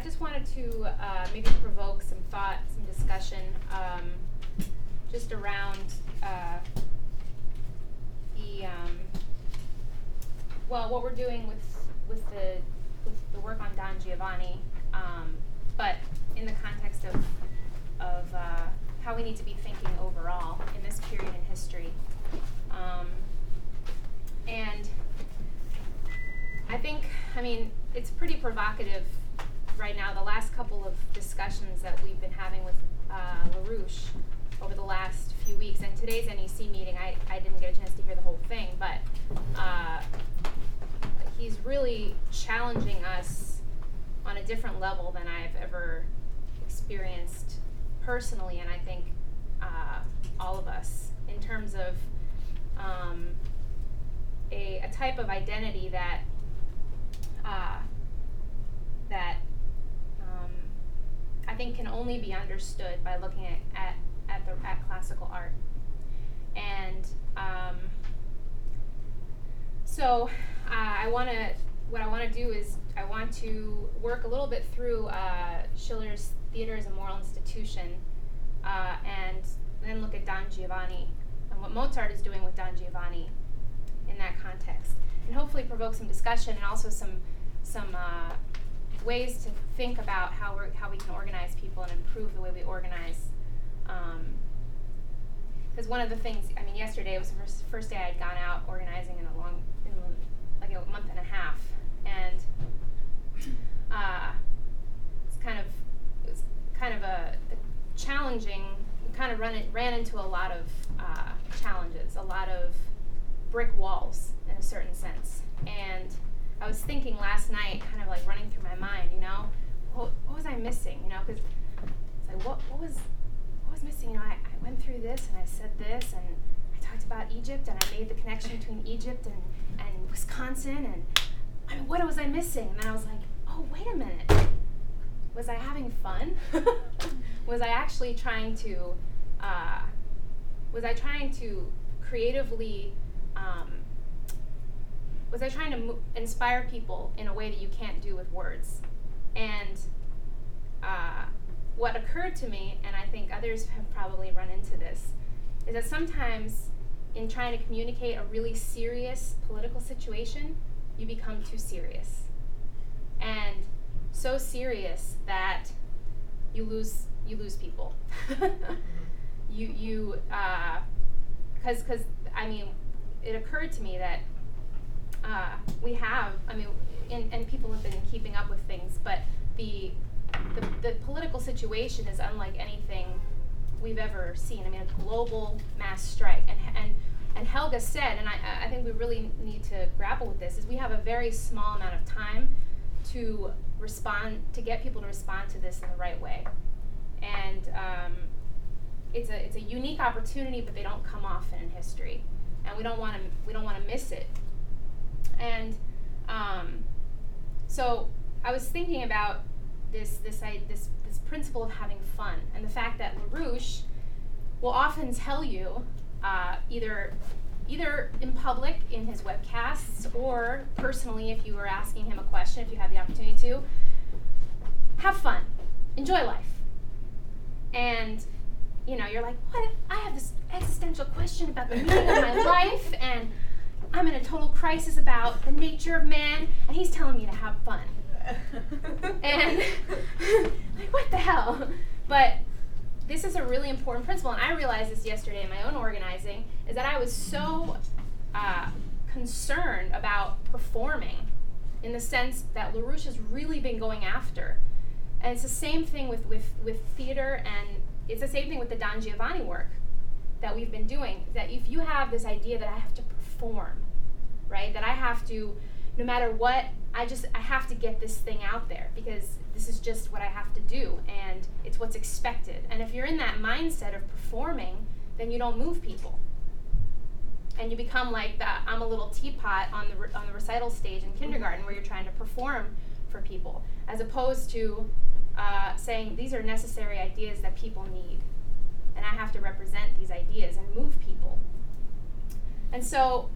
just wanted to maybe provoke some thought, some discussion, just around what we're doing with the work on Don Giovanni, but in the context of how we need to be thinking overall in this period in history. And I mean, it's pretty provocative right now, the last couple of discussions that we've been having with LaRouche over the last few weeks. And today's NEC meeting, I didn't get a chance to hear the whole thing, but he's really challenging us on a different level than I've ever experienced personally, and I think all of us, in terms of a type of identity that I think can only be understood by looking at classical art. And so what I want to do is I want to work a little bit through Schiller's Theater as a Moral Institution, and then look at Don Giovanni and what Mozart is doing with Don Giovanni in that context, and hopefully provoke some discussion and also some ways to think about how we can organize people and improve the way we organize. Because one of the things, I mean, yesterday was the first day I had gone out organizing in like a month and a half, and it was kind of a challenging. We kind of ran into a lot of challenges, a lot of brick walls in a certain sense. And I was thinking last night, kind of like running through my mind, what was I missing? Because it's like, what was missing? I went through this and I said this and I talked about Egypt and I made the connection between Egypt and Wisconsin, and I mean, what was I missing? And then I was like, oh, wait a minute. Was I having fun? Was I actually trying to creatively, was I trying to inspire people in a way that you can't do with words? And what occurred to me, and I think others have probably run into this, is that sometimes in trying to communicate a really serious political situation, you become too serious. And so serious that you lose people. Because I mean, it occurred to me that we have, I mean, and people have been keeping up with things, but the political situation is unlike anything we've ever seen. I mean, a global mass strike, and Helga said, and I think we really need to grapple with this, is we have a very small amount of time to get people to respond to this in the right way. And it's a unique opportunity, but they don't come often in history, and we don't want to miss it. And so I was thinking about this principle of having fun, and the fact that LaRouche will often tell you, either in public in his webcasts or personally if you were asking him a question, if you have the opportunity to, have fun, enjoy life. And you're like, what? I have this existential question about the meaning of my life, and I'm in a total crisis about the nature of man, and he's telling me to have fun. And like, what the hell? But this is a really important principle, and I realized this yesterday in my own organizing, is that I was so concerned about performing in the sense that LaRouche has really been going after. And it's the same thing with theater, and it's the same thing with the Don Giovanni work that we've been doing, that if you have this idea that I have to perform, right, that I have to, no matter what, I have to get this thing out there because this is just what I have to do and it's what's expected. And if you're in that mindset of performing, then you don't move people. And you become like that I'm a little teapot on the recital stage in kindergarten where you're trying to perform for people, as opposed to saying these are necessary ideas that people need. And I have to represent these ideas and move people. And so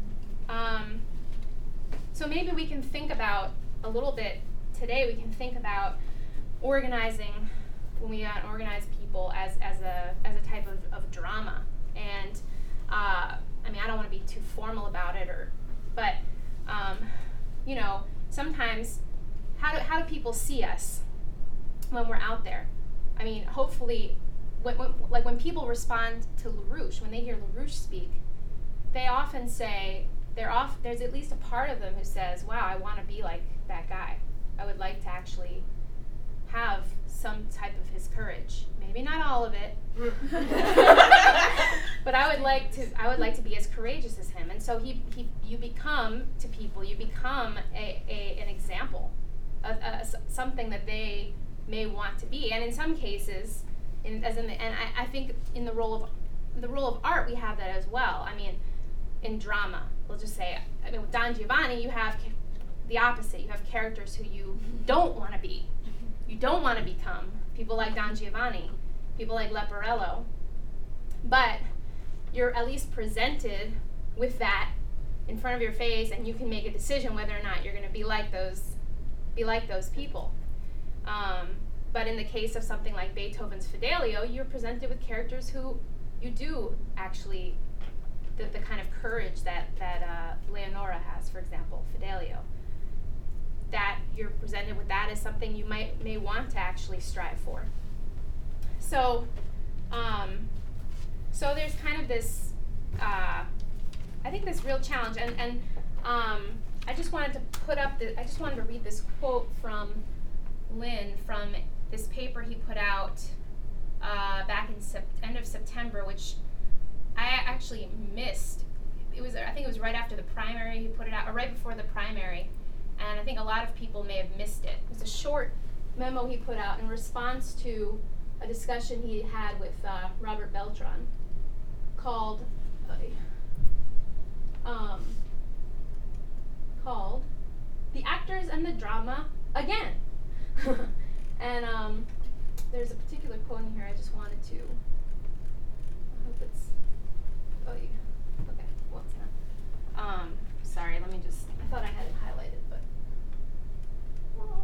maybe we can think about a little bit today, we can think about organizing, when we organize people as a type of drama. And I mean, I don't want to be too formal about it, but you know, sometimes how do people see us when we're out there? I mean, hopefully, when people respond to LaRouche, when they hear LaRouche speak, they often say, there's at least a part of them who says, wow, I want to be like that guy. I would like to actually have some type of his courage. Maybe not all of it, but I would like to be as courageous as him. And so you become to people, you become an example, something that they may want to be. And in some cases, I think in the role of art, we have that as well. I mean, in drama, we'll just say, I mean, with Don Giovanni, you have the opposite. You have characters who you don't want to be. You don't want to become. People like Don Giovanni, people like Leporello. But you're at least presented with that in front of your face, and you can make a decision whether or not you're going to be like those people. But in the case of something like Beethoven's Fidelio, you're presented with characters who you do actually, the kind of courage that Leonora has, for example, Fidelio. That you're presented with that as something you may want to actually strive for. So, so there's kind of this, I think this real challenge, and I just wanted to read this quote from Lynn from this paper he put out back in end of September, which I actually missed. I think it was right after the primary he put it out, or right before the primary. And I think a lot of people may have missed it. It was a short memo he put out in response to a discussion he had with Robert Beltran called The Actors and the Drama Again. And there's a particular quote in here I just wanted to, I hope it's, okay, well it's not. Sorry, let me just, I thought I had it highlighted, but, well.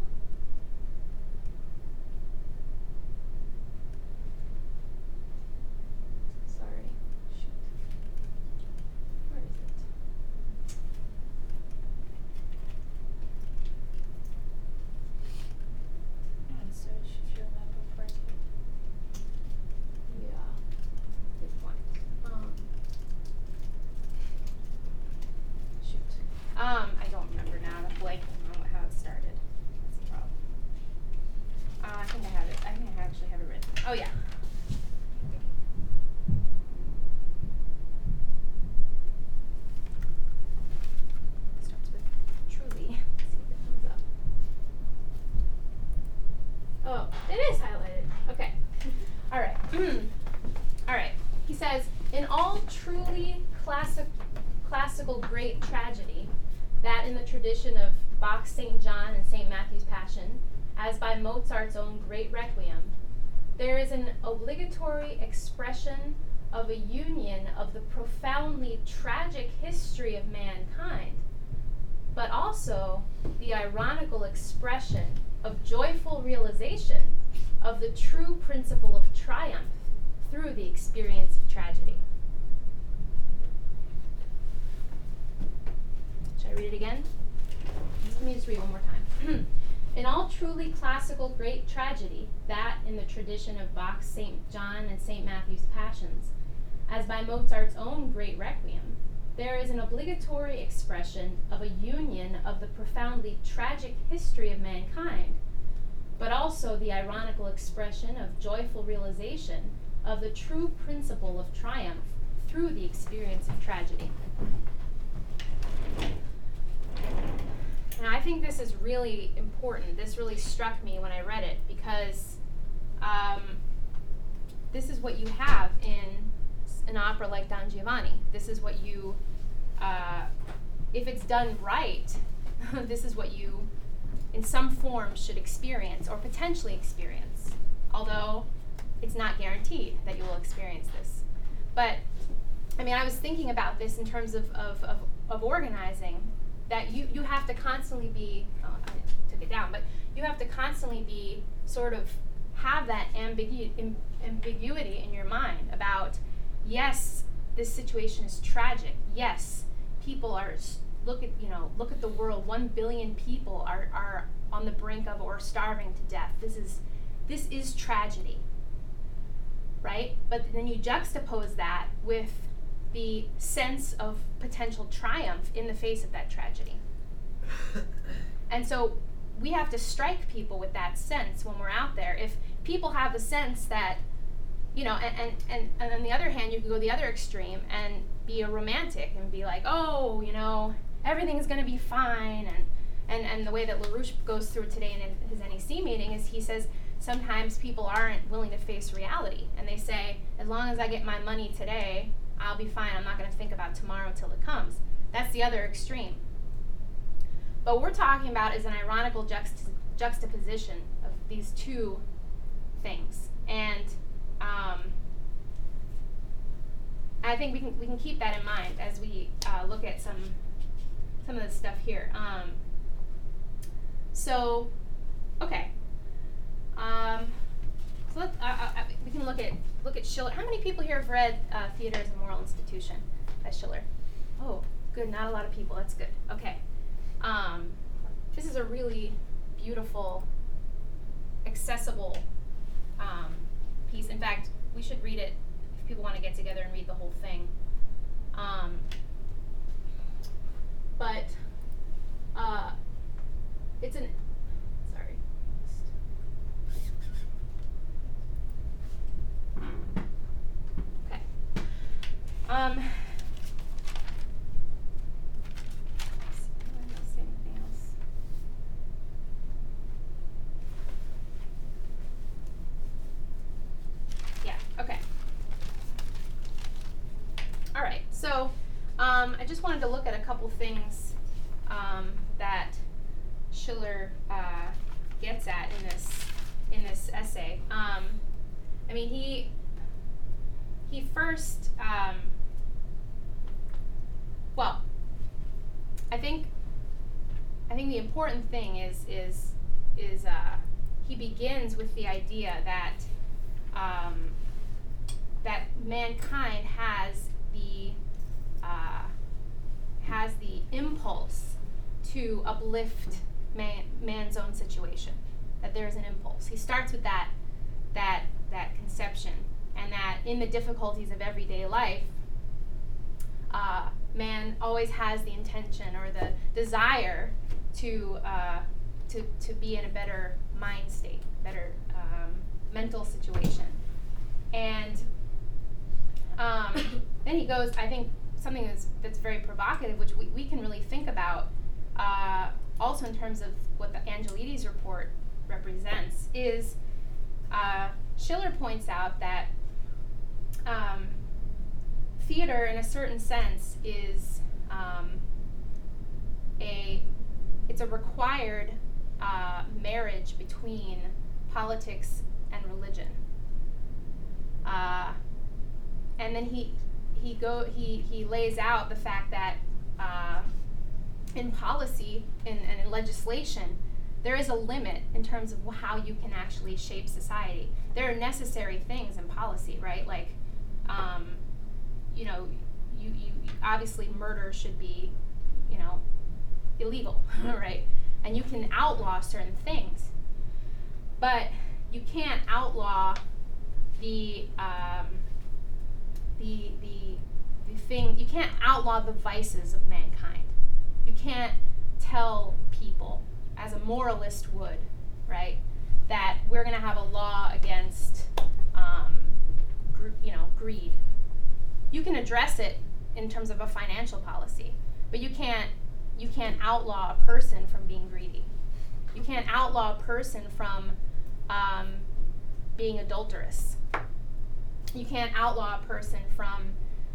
Sorry, shoot. Where is it? Search if you're map of person. Yeah, good point. Shoot. I don't remember now. I'm blanking on how it started. That's the problem. I think I have it. I think I actually have it written. Oh yeah. It starts with truly. Let's see if it comes up. Oh, it is highlighted. Okay. All right. All right. He says, in all truly classical great tragedy, that in the tradition of Bach's St. John and St. Matthew's Passion, as by Mozart's own great Requiem, there is an obligatory expression of a union of the profoundly tragic history of mankind, but also the ironical expression of joyful realization of the true principle of triumph through the experience of tragedy. Should I read it again? Let me just read one more time. In all truly classical great tragedy, that in the tradition of Bach's St. John and St. Matthew's Passions, as by Mozart's own great Requiem, there is an obligatory expression of a union of the profoundly tragic history of mankind, but also the ironical expression of joyful realization of the true principle of triumph through the experience of tragedy. And I think this is really important. This really struck me when I read it, because this is what you have in an opera like Don Giovanni. This is what you, if it's done right, this is what you, in some form, should experience or potentially experience, although it's not guaranteed that you will experience this. But, I mean, I was thinking about this in terms of organizing, that you have to constantly be, took it down. But you have to constantly be sort of have that ambiguity in your mind about, yes, this situation is tragic. Yes, people are, look at the world. 1 billion people are on the brink of or starving to death. This is tragedy, right? But then you juxtapose that with the sense of potential triumph in the face of that tragedy. And so we have to strike people with that sense when we're out there. If people have the sense that, and on the other hand, you can go the other extreme and be a romantic and be like, oh, everything's going to be fine. And the way that LaRouche goes through today in his NEC meeting is he says sometimes people aren't willing to face reality. And they say, as long as I get my money today, I'll be fine. I'm not going to think about tomorrow till it comes. That's the other extreme. But what we're talking about is an ironical juxtaposition of these two things. And I think we can keep that in mind as we look at some of the stuff here. So we can look at Schiller. How many people here have read Theater as a Moral Institution by Schiller? Oh, good. Not a lot of people. That's good. Okay. This is a really beautiful, accessible piece. In fact, we should read it if people want to get together and read the whole thing. But it's an, sorry. Okay. So I just wanted to look at a couple things that Schiller gets at in this essay. He first I think the important thing is he begins with the idea that that mankind has the impulse to uplift man's own situation. That there is an impulse. He starts with that conception, and that in the difficulties of everyday life, man always has the intention or the desire to be in a better mind state, better mental situation. And then he goes, I think, something that's very provocative, which we can really think about also in terms of what the Angelides report represents, is Schiller points out that theater, in a certain sense, is it's a required marriage between politics and religion. And then he lays out the fact that in policy and in legislation, there is a limit in terms of how you can actually shape society. There are necessary things in policy, right? Like, you obviously murder should be, illegal, right? And you can outlaw certain things, but you can't outlaw the thing. You can't outlaw the vices of mankind. You can't tell people, as a moralist would, right, that we're going to have a law against, greed. You can address it in terms of a financial policy, but you can't outlaw a person from being greedy. You can't outlaw a person from being adulterous. You can't outlaw a person from,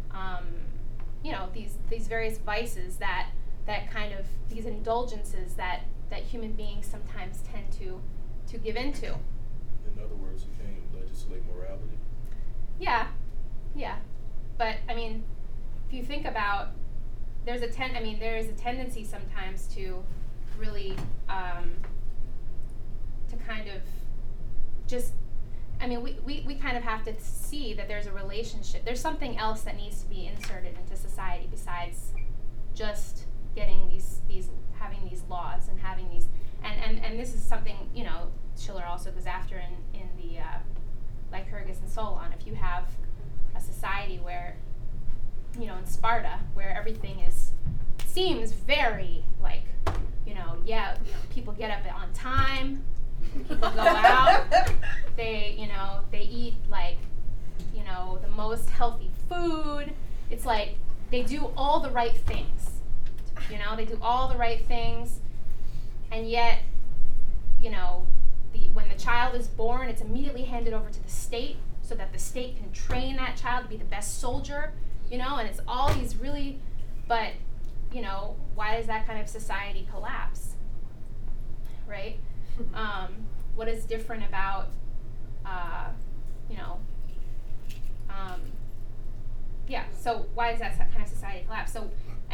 these various vices that kind of, these indulgences that human beings sometimes tend to give into. In other words, you can't legislate morality? Yeah. But, if you think about, there is a tendency sometimes to really kind of just, I mean, we kind of have to see that there's a relationship. There's something else that needs to be inserted into society besides just getting having these laws and having these, and this is something, you know, Schiller also goes after in the Lycurgus and Solon. If you have a society where, you know, in Sparta, where everything seems very like, people get up on time, people go out, they eat like, the most healthy food. It's like they do all the right things, they do all the right things, and yet, when the child is born, it's immediately handed over to the state so that the state can train that child to be the best soldier, and it's all these really, but, why does that kind of society collapse, right? What is different about, so why does that kind of society collapse? So,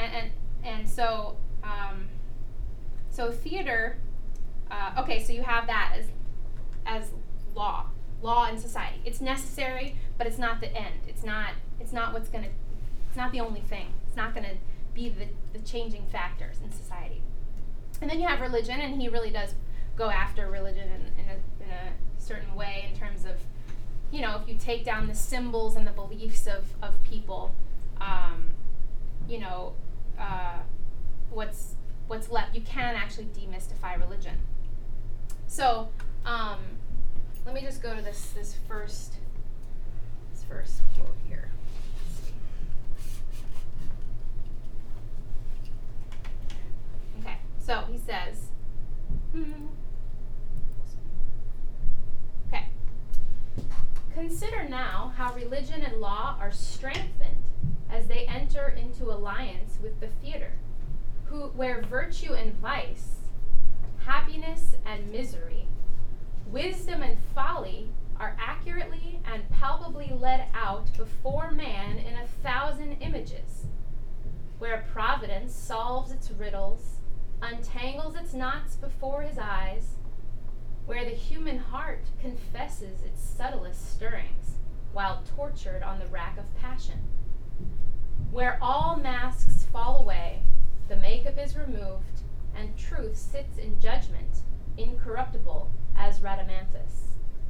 so theater, so you have that as law in society. It's necessary, but it's not the end. It's not the only thing. It's not gonna be the changing factors in society. And then you have religion, and he really does go after religion in a certain way in terms of, if you take down the symbols and the beliefs of people, what's left, you can actually demystify religion. So, let me just go to this first quote here. Let's see. Okay, so he says, okay. Consider now how religion and law are strengthened as they enter into alliance with the theater, where virtue and vice, happiness and misery, wisdom and folly are accurately and palpably led out before man in 1,000 images, where providence solves its riddles, untangles its knots before his eyes, where the human heart confesses its subtlest stirrings while tortured on the rack of passion, where all masks fall away, the makeup is removed, and truth sits in judgment, incorruptible as Rhadamanthus.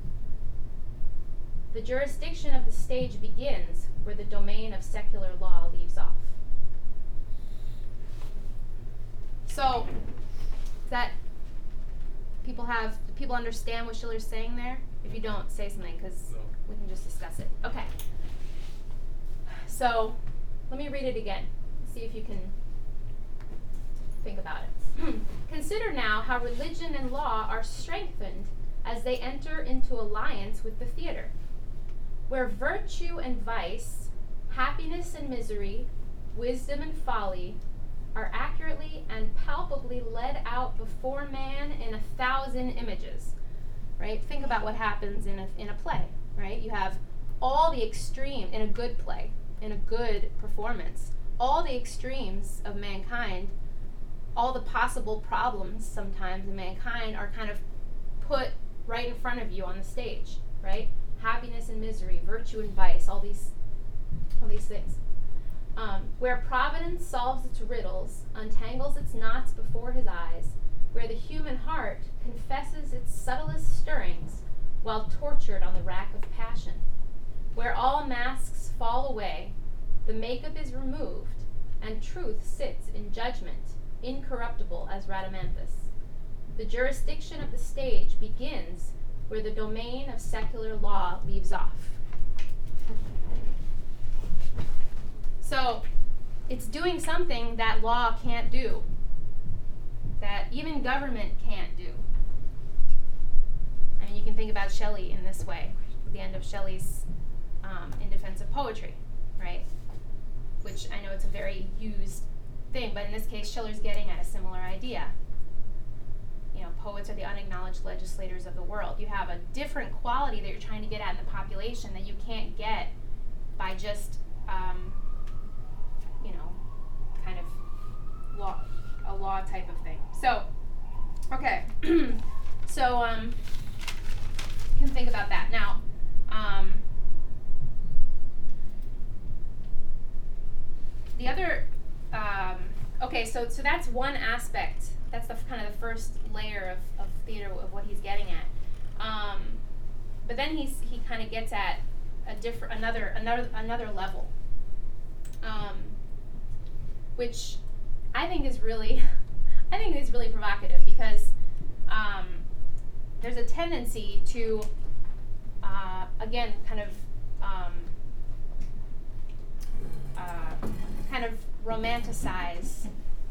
The jurisdiction of the stage begins where the domain of secular law leaves off. So, that people understand what Schiller's saying there? If you don't, say something, because we can just discuss it. Okay. So, let me read it again. See if you can think about it. Consider now how religion and law are strengthened as they enter into alliance with the theater, where virtue and vice, happiness and misery, wisdom and folly are accurately and palpably led out before man in 1,000 images, right? Think about what happens in a play, right? You have all the extreme, in a good play, in a good performance, all the extremes of mankind, all the possible problems sometimes in mankind are kind of put right in front of you on the stage, right? Happiness and misery, virtue and vice, all these things. Where providence solves its riddles, untangles its knots before his eyes, where the human heart confesses its subtlest stirrings while tortured on the rack of passion, where all masks fall away, the makeup is removed, and truth sits in judgment, incorruptible as Rhadamanthus. The jurisdiction of the stage begins where the domain of secular law leaves off. So, it's doing something that law can't do, that even government can't do. I mean, you can think about Shelley in this way, at the end of Shelley's In Defense of Poetry, right? Which I know it's a very used thing, but in this case, Schiller's getting at a similar idea. Poets are the unacknowledged legislators of the world. You have a different quality that you're trying to get at in the population that you can't get by just, kind of a law type of thing. So, okay. So you can think about that. Now, the other, okay, so that's one aspect. That's the kind of the first layer of theater of what he's getting at. But then he kind of gets at another level, which I think is really provocative, because there's a tendency to again kind of romanticize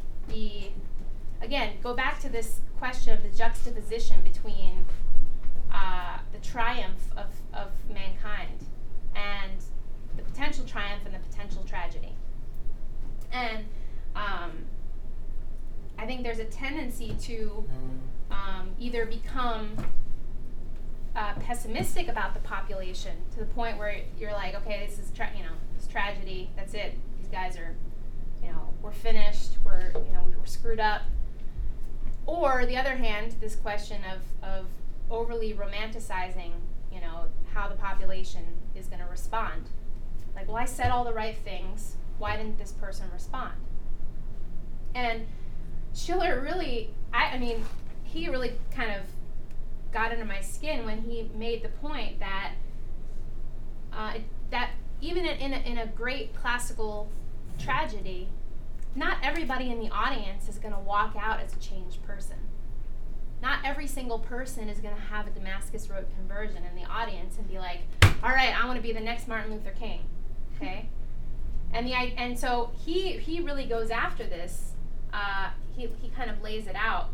go back to this question of the juxtaposition between the triumph of mankind and the potential triumph and the potential tragedy. And I think there's a tendency to either become pessimistic about the population to the point where you're like, okay, this is this tragedy, that's it. These guys are, we're finished. We're screwed up. Or the other hand, this question of overly romanticizing, how the population is going to respond. Like, well, I said all the right things. Why didn't this person respond? And Schiller really, he really kind of got under my skin when he made the point that that even in a great classical tragedy, not everybody in the audience is going to walk out as a changed person. Not every single person is going to have a Damascus Road conversion in the audience and be like, all right, I want to be the next Martin Luther King, okay? And so he really goes after this. He kind of lays it out.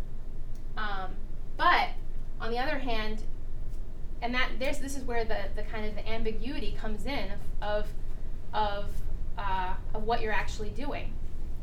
But on the other hand, and this is where the kind of the ambiguity comes in of what you're actually doing.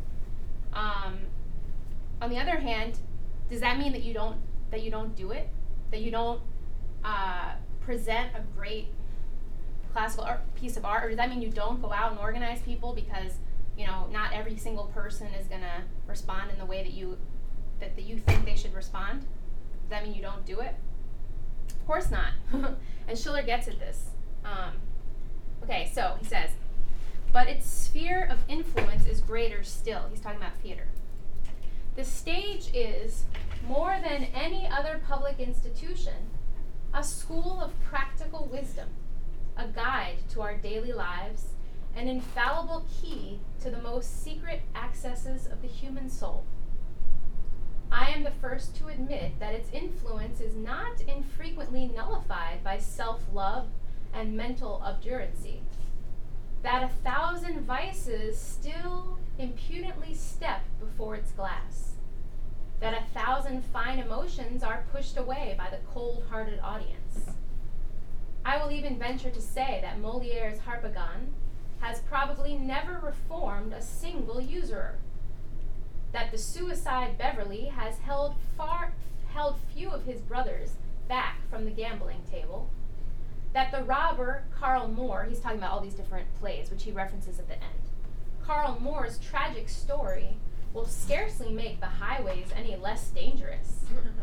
On the other hand, does that mean that you don't do it? That you don't present a great classical piece of art? Or does that mean you don't go out and organize people because not every single person is going to respond in the way that you think they should respond? Does that mean you don't do it? Of course not. And Schiller gets at this. Okay, so he says, but its sphere of influence is greater still. He's talking about theater. The stage is, more than any other public institution, a school of practical wisdom, a guide to our daily lives, an infallible key to the most secret accesses of the human soul. I am the first to admit that its influence is not infrequently nullified by self-love and mental obduracy, that 1,000 vices still impudently step before its glass, that 1,000 fine emotions are pushed away by the cold-hearted audience. I will even venture to say that Moliere's Harpagon has probably never reformed a single usurer, that the suicide Beverly has held few of his brothers back from the gambling table, that the robber Karl Moor, he's talking about all these different plays, which he references at the end. Karl Moor's tragic story will scarcely make the highways any less dangerous.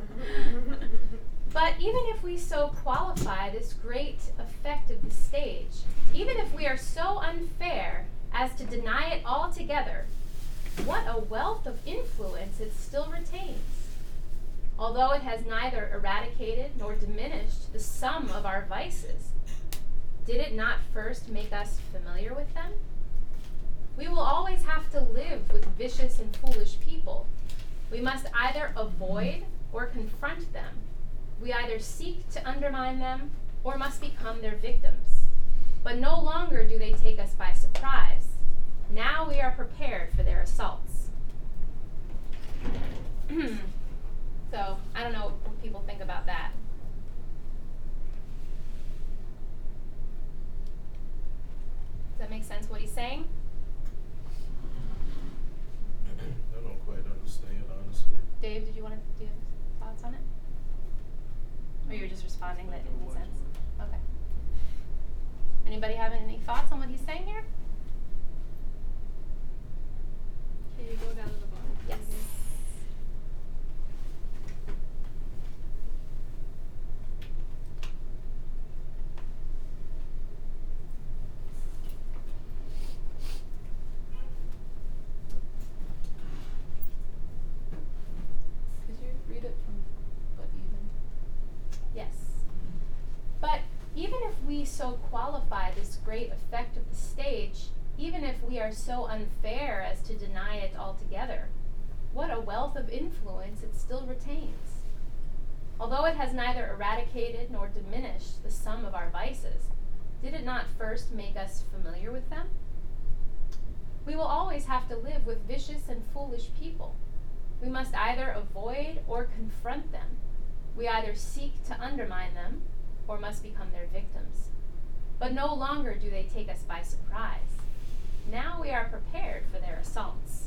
But even if we so qualify this great effect of the stage, even if we are so unfair as to deny it altogether, what a wealth of influence it still retains. Although it has neither eradicated nor diminished the sum of our vices, did it not first make us familiar with them? We will always have to live with vicious and foolish people. We must either avoid or confront them. We either seek to undermine them or must become their victims. But no longer do they take us by surprise. Now we are prepared for their assaults. So, I don't know what people think about that. Does that make sense what he's saying? I don't quite understand, honestly. Dave, did you want to do thoughts on it? Or you were just responding that it made sense? Okay. Anybody have any thoughts on what he's saying here? Can you go down to the bottom? Yes. we so qualify this great effect of the stage, even if we are so unfair as to deny it altogether, what a wealth of influence it still retains. Although it has neither eradicated nor diminished the sum of our vices, did it not first make us familiar with them? We will always have to live with vicious and foolish people. We must either avoid or confront them. We either seek to undermine them or must become their victims. But no longer do they take us by surprise. Now we are prepared for their assaults.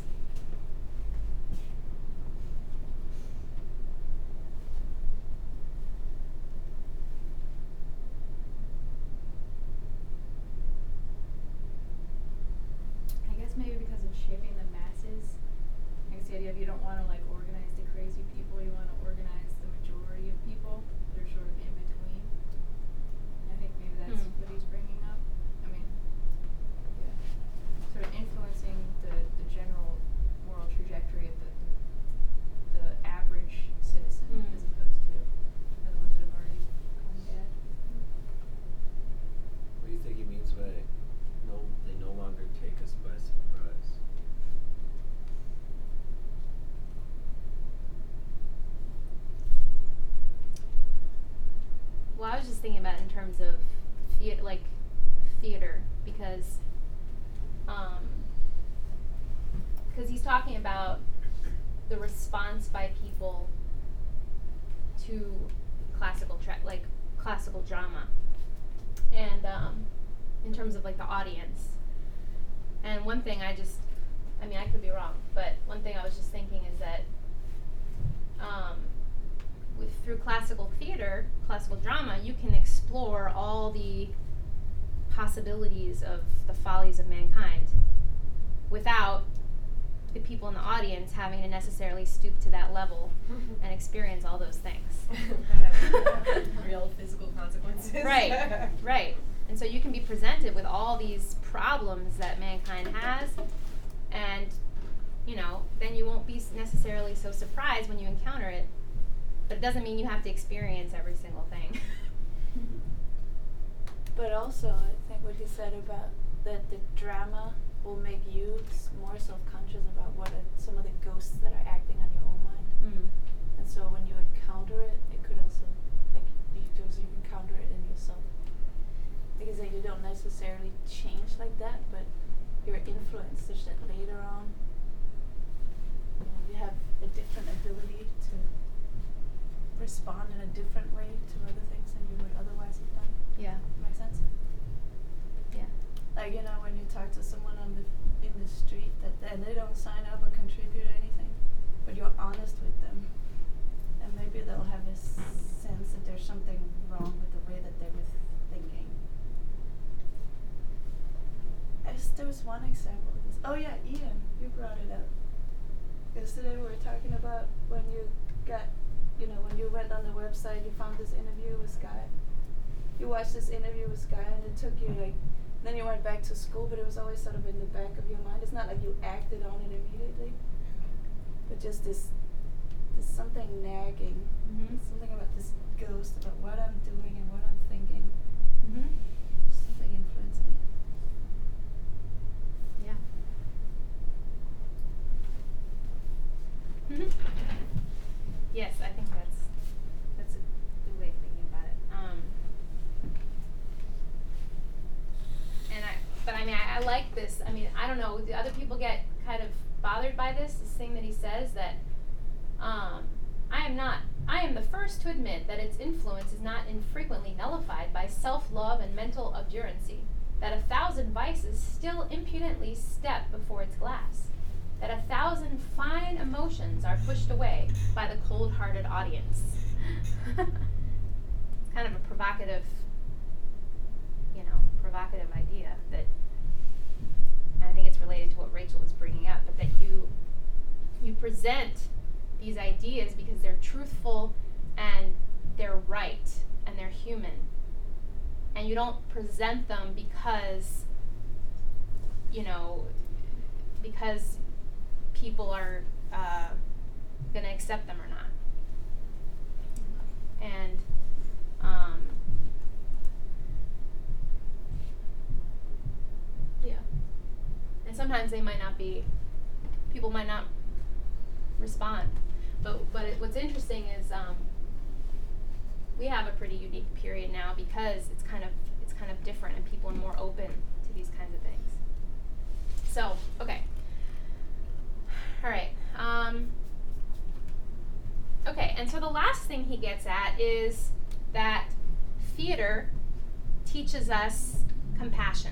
I guess maybe because of shaping the masses. I guess the idea of you don't want to like organize the crazy people, you want to organize the majority of people. They're sort of in between. I think maybe that's what he's bringing up. I mean, yeah, sort of influencing the general moral trajectory of the average citizen as opposed to the ones that have already gone bad. What do you think he means by they no longer take us by surprise? Well, I was just thinking about it in terms of theater, because he's talking about the response by people to classical drama, and in terms of like the audience. And one thing I could be wrong, but one thing I was just thinking is that through classical theater, classical drama, you can explore all the possibilities of the follies of mankind without the people in the audience having to necessarily stoop to that level and experience all those things. Real physical consequences. Right, right. And so you can be presented with all these problems that mankind has, and, then you won't be necessarily so surprised when you encounter it. But it doesn't mean you have to experience every single thing. But also, I think what he said about that the drama will make you more self-conscious about what are some of the ghosts that are acting on your own mind. And so when you encounter it, it could also, you encounter it in yourself. Because then you don't necessarily change like that, but you're influenced such that later on, you have a different ability to respond in a different way to other things than you would otherwise have done. Yeah. Make sense? Yeah. Like, when you talk to someone in the street and they don't sign up or contribute anything, but you're honest with them, and maybe they'll have a sense that there's something wrong with the way that they were thinking. There was one example of this. Oh yeah, Ian, you brought it up. Yesterday we were talking about when you got, when you went on the website, you found this interview with Sky. You watched this interview with Sky and it took you then you went back to school, but it was always sort of in the back of your mind. It's not like you acted on it immediately, but just this something nagging, something about this ghost, about what I'm doing and what I'm thinking, something influencing it. Yeah. Yes, I think that's a good way of thinking about it. I like this. I don't know. Do other people get kind of bothered by this thing that he says that I am the first to admit that its influence is not infrequently nullified by self-love and mental obduracy, that 1,000 vices still impudently step before its glass, that 1,000 fine emotions are pushed away by the cold-hearted audience. It's kind of a provocative idea that I think it's related to what Rachel was bringing up, but that you present these ideas because they're truthful and they're right and they're human, and you don't present them because people are going to accept them or not. And sometimes people might not respond. But what's interesting is we have a pretty unique period now because it's kind of different and people are more open to these kinds of things. So, okay. All right. Okay, and so the last thing he gets at is that theater teaches us compassion.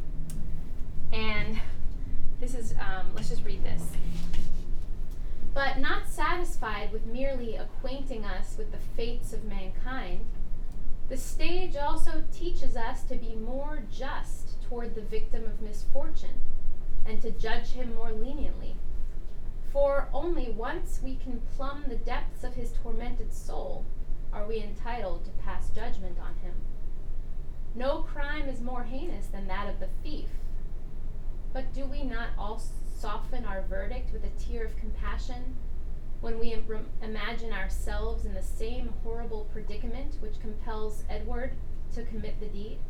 And this is, let's just read this. But not satisfied with merely acquainting us with the fates of mankind, the stage also teaches us to be more just toward the victim of misfortune and to judge him more leniently. For only once we can plumb the depths of his tormented soul are we entitled to pass judgment on him. No crime is more heinous than that of the thief. But do we not all soften our verdict with a tear of compassion when we imagine ourselves in the same horrible predicament which compels Edward to commit the deed?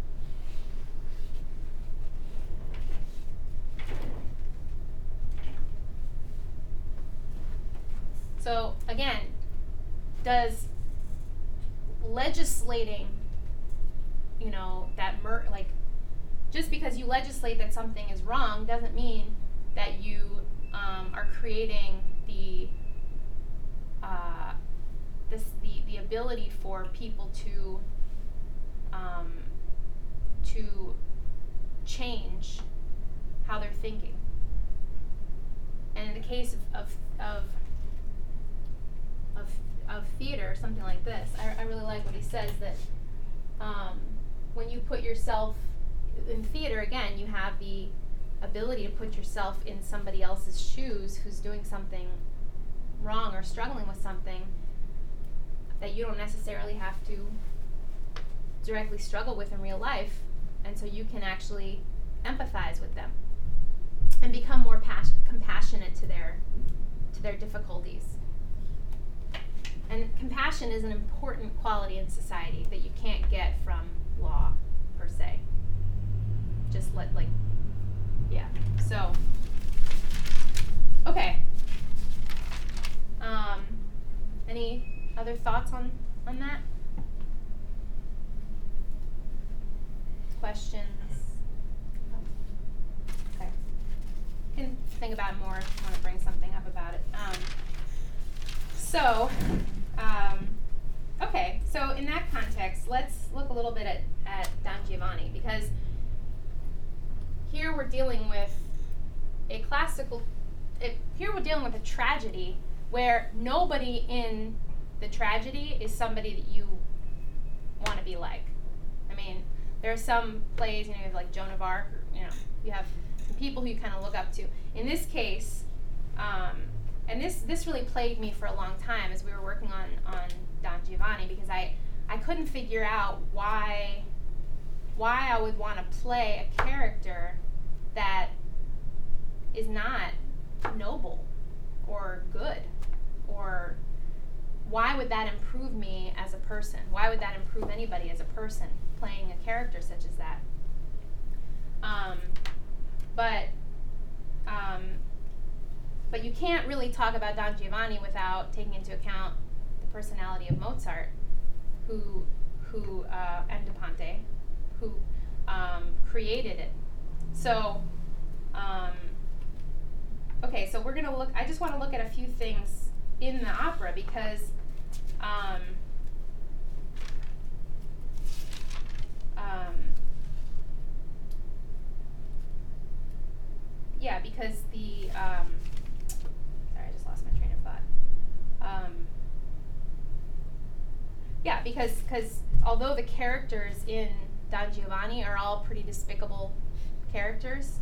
So again, does legislating, that just because you legislate that something is wrong doesn't mean that you are creating the ability for people to change how they're thinking. And in the case of theater, something like this, I really like what he says, that when you put yourself in theater, again, you have the ability to put yourself in somebody else's shoes who's doing something wrong or struggling with something that you don't necessarily have to directly struggle with in real life, and so you can actually empathize with them and become more compassionate to their difficulties. And compassion is an important quality in society that you can't get from law per se. So, okay. Any other thoughts on that? Questions? Okay. You can think about it more if you want to bring something up about it. Okay, so in that context, let's look a little bit at Don Giovanni, because here we're dealing with a tragedy where nobody in the tragedy is somebody that you want to be like. I mean, there are some plays, you have like Joan of Arc, or, you have some people who you kind of look up to. In this case, and this really plagued me for a long time as we were working on Don Giovanni, because I couldn't figure out why I would want to play a character that is not noble or good, or why would that improve me as a person? Why would that improve anybody as a person, playing a character such as that? But you can't really talk about Don Giovanni without taking into account the personality of Mozart, and Da Ponte, who created it. So, okay, so we're gonna look. I just want to look at a few things in the opera because, because the sorry, I just lost my train of thought. Because although the characters in Don Giovanni are all pretty despicable characters,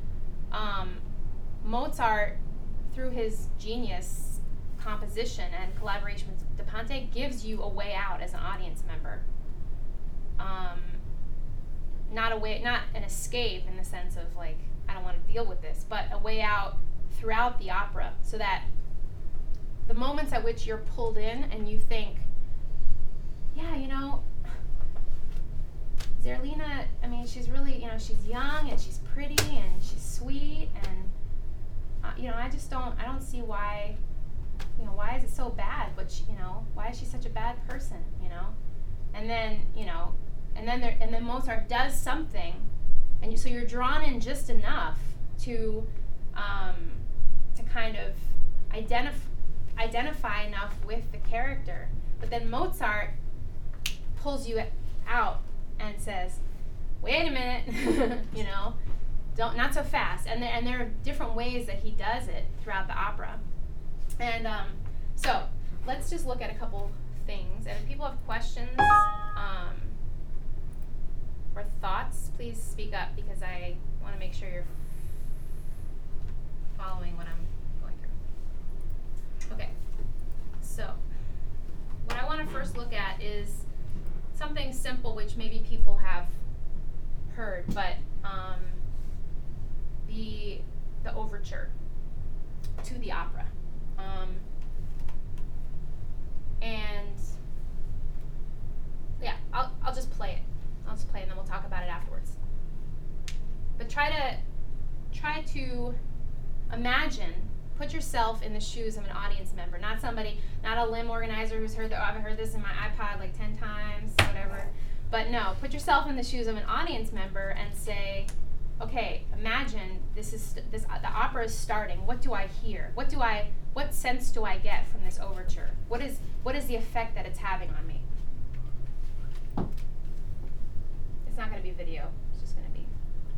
Mozart, through his genius composition and collaboration with Da Ponte, gives you a way out as an audience member. Not an escape in the sense of like, I don't want to deal with this, but a way out throughout the opera, so that the moments at which you're pulled in and you think, Zerlina, I mean, she's really, she's young and she's pretty and she's sweet and you know, I don't see why, you know, why is it so bad? But she, you know, why is she such a bad person? You know, and then you know, and then Mozart does something, and so you're drawn in just enough to kind of identify enough with the character, but then Mozart pulls you out and says, "Wait a minute," you know, not so fast. And there are different ways that he does it throughout the opera. And so let's just look at a couple things. And if people have questions or thoughts, please speak up because I want to make sure you're following what I'm going through. Okay, so what I want to first look at is something simple which maybe people have heard, but the overture to the opera. And yeah, I'll just play it. I'll just play it and then we'll talk about it afterwards. But try to imagine, put yourself in the shoes of an audience member, not a limb organizer who's heard I've heard this in my iPod like 10 times, whatever. But no, put yourself in the shoes of an audience member and say, okay, imagine the opera is starting. What do I hear? What sense do I get from this overture? What is the effect that it's having on me? It's not going to be video. It's just going to be.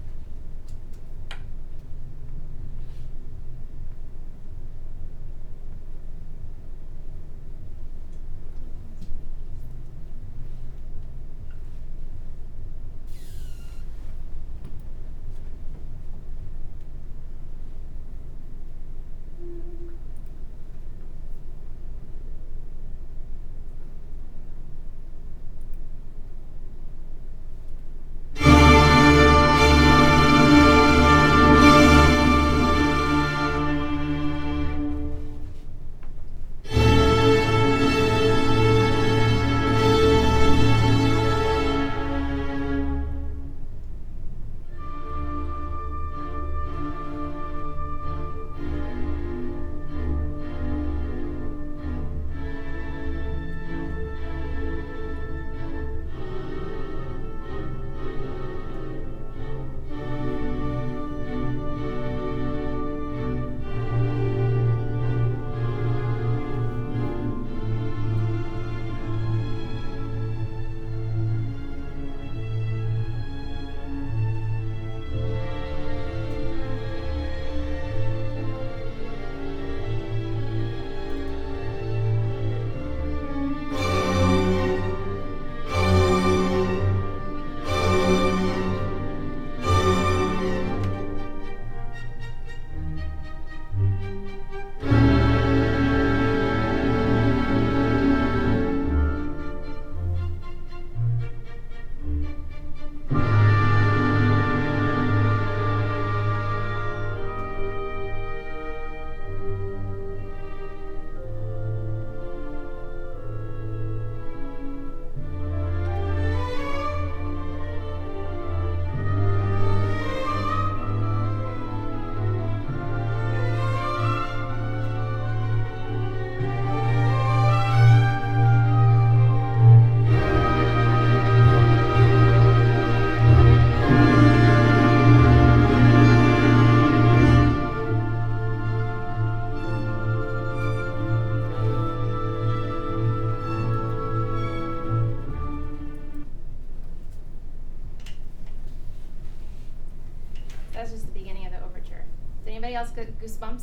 That's just the beginning of the overture. Did anybody else get goosebumps?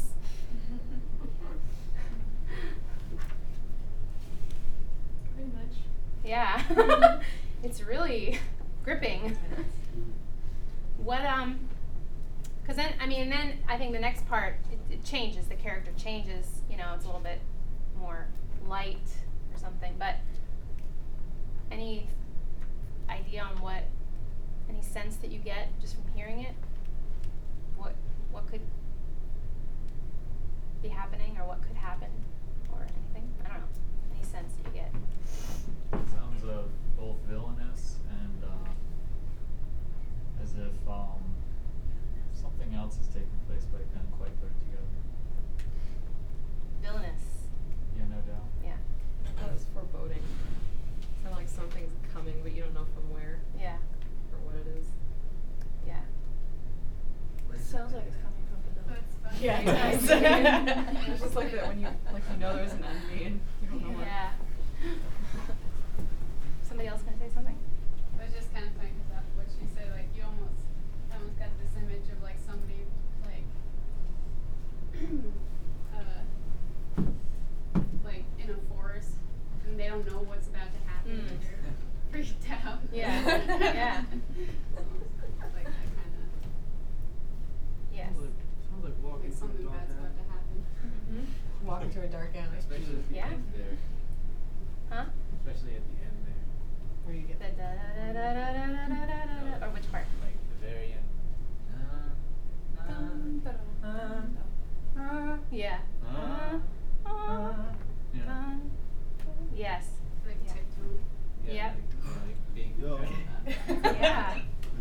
Pretty much. Yeah. It's really gripping. What because then I think the next part it changes, the character changes, you know, it's a little bit more light or something, but any idea on any sense that you get just from hearing it? What could be happening or what could happen or anything? I don't know. Any sense that you get? Sounds both villainous and as if Yeah, Nice. it's just like that when you know there's an envy and you don't know what. Yeah. Somebody else gonna say something? It was just kind of funny because what she said, like you almost got this image of like somebody like like in a forest and they don't know what's about to happen. Mm. And they're freaked out. Yeah. Yeah. Like that kind of. Yes. Sounds like walking Like something through a bad's dark about to happen. Mm-hmm. Walking through a dark alley. Especially at the Yeah. end there. Huh? Especially at the end there. Where you get The da da da da da da da da da. Or which part? Like the very end. Yeah. Yeah. Yes. Like Yeah. tiptoe. Yep. Like being Yeah.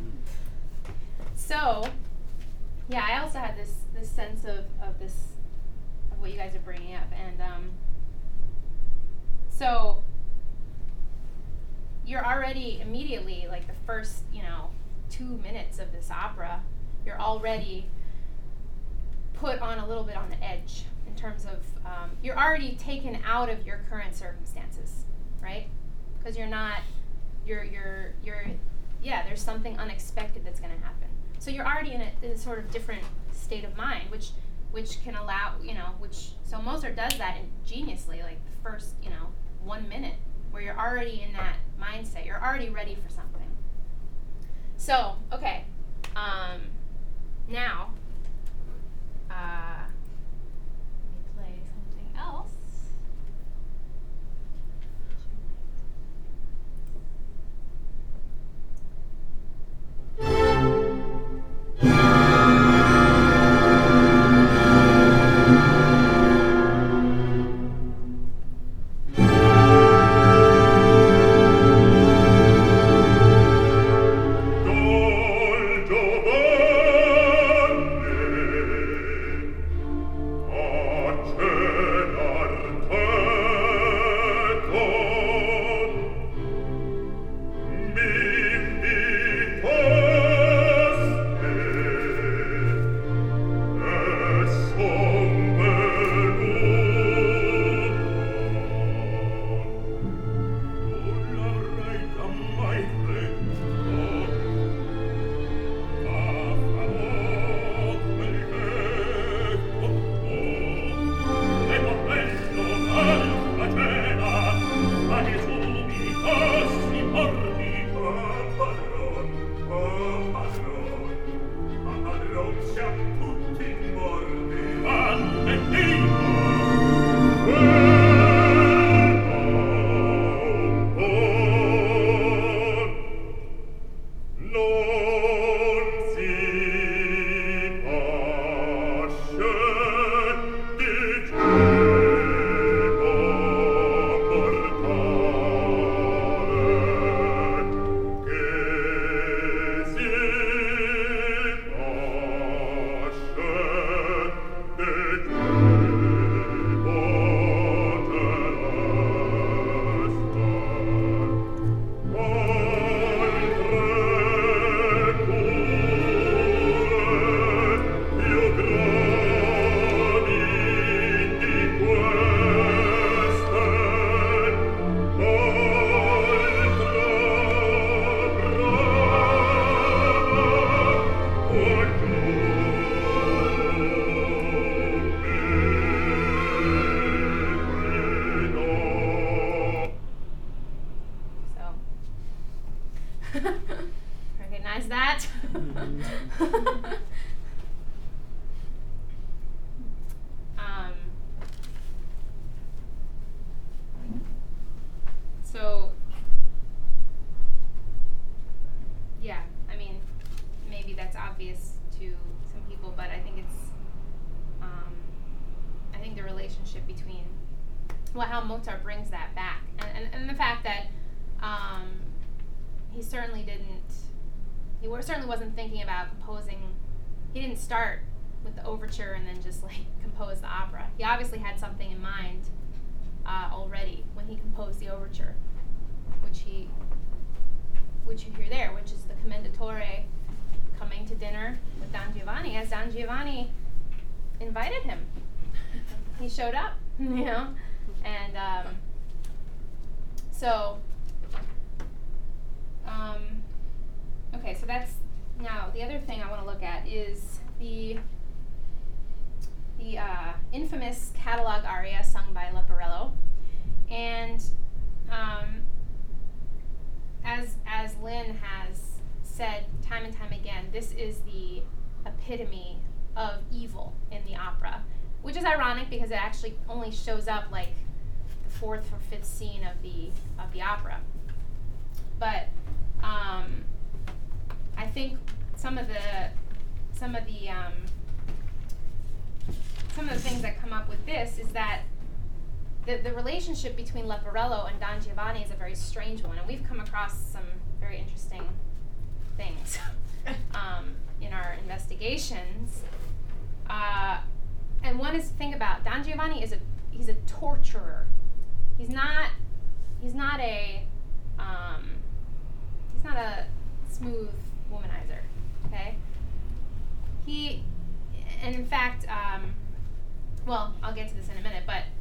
So, yeah, I also had this sense of what you guys are bringing up, and so you're already immediately, like the first 2 minutes of this opera, you're already put on a little bit on the edge in terms of you're already taken out of your current circumstances, right? Because there's something unexpected that's going to happen. So you're already in a sort of different state of mind, which can allow, so Mozart does that ingeniously, like the first, 1 minute, where you're already in that mindset. You're already ready for something. So, okay, now, let me play something else. Recognize that? So, yeah, I mean, maybe that's obvious to some people, but I think it's, I think the relationship between, how Mozart brings that back, and the fact that he certainly wasn't thinking about composing. He didn't start with the overture and then just like compose the opera. He obviously had something in mind already when he composed the overture, which you hear there, which is the Commendatore coming to dinner with Don Giovanni. As Don Giovanni invited him. He showed up, you know, and okay, so that's now the other thing I want to look at is the infamous catalog aria sung by Leporello, and as Lynn has said time and time again, this is the epitome of evil in the opera, which is ironic because it actually only shows up like the fourth or fifth scene of the opera. But I think some of the things that come up with this is that the relationship between Leporello and Don Giovanni is a very strange one, and we've come across some very interesting things in our investigations. And one is to think about Don Giovanni he's a torturer. He's not a smooth womanizer. Okay. And in fact, well, I'll get to this in a minute, but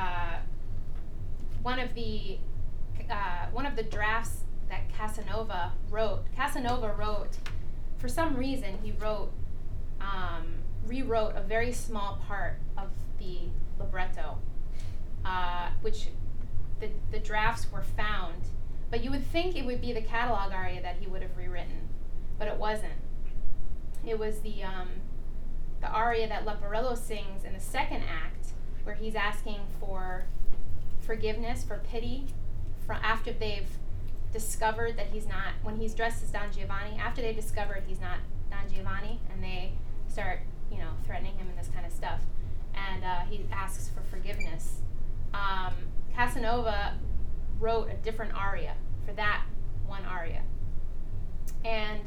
one of the drafts that Casanova wrote, for some reason he rewrote a very small part of the libretto, which the drafts were found, but you would think it would be the catalog aria that he would have rewritten, but it wasn't. It was the aria that Leporello sings in the second act, where he's asking for forgiveness, for pity, after they've discovered that he's not, when he's dressed as Don Giovanni, after they've discovered he's not Don Giovanni, and they start, threatening him and this kind of stuff, and he asks for forgiveness. Casanova wrote a different aria for that one aria. And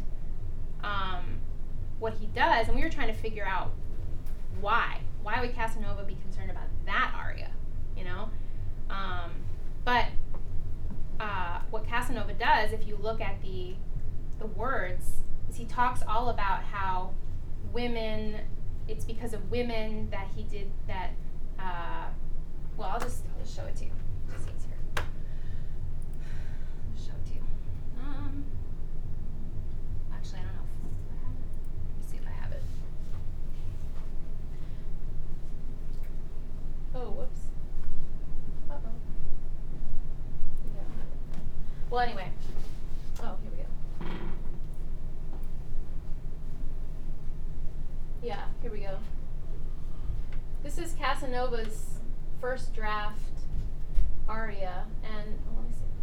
what he does, and we were trying to figure out why would Casanova be concerned about that aria, but what Casanova does, if you look at the words, is he talks all about how women, it's because of women that he did that. Well, I'll just show it to you. Just easier. I'll show it to you. Actually, I don't know if I have it. Let me see if I have it. Oh, whoops. Uh-oh. Yeah. Well, anyway. Oh, here we go. Yeah, here we go. This is Casanova's first draft aria, and let me see if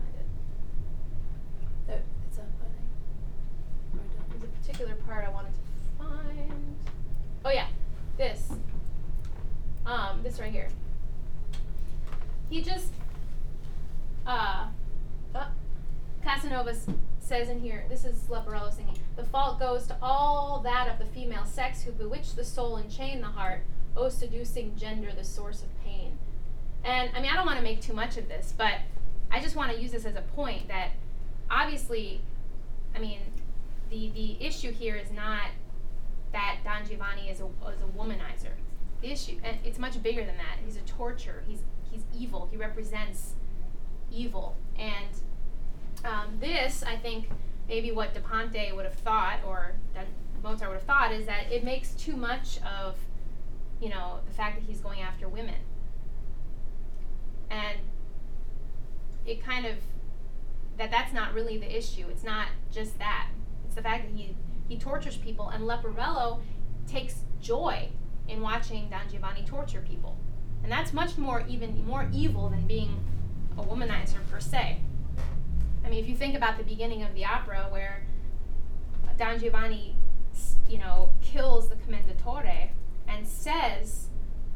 I find it. It's up, I think. There's a particular part I wanted to find. Oh yeah, this right here. He just Casanova says in here, this is Leporello singing, "The fault goes to all that of the female sex who bewitch the soul and chain the heart, O seducing gender, the source of pain." And I don't want to make too much of this, but I just want to use this as a point that obviously, the issue here is not that Don Giovanni is a womanizer. The issue, and it's much bigger than that. He's a torturer. He's evil. He represents evil. And this, I think, maybe what Da Ponte would have thought, or that Mozart would have thought, is that it makes too much of, the fact that he's going after women. And it kind of, that's not really the issue. It's not just that. It's the fact that he tortures people, and Leporello takes joy in watching Don Giovanni torture people. And that's even more evil than being a womanizer per se. If you think about the beginning of the opera where Don Giovanni, kills the Commendatore and says,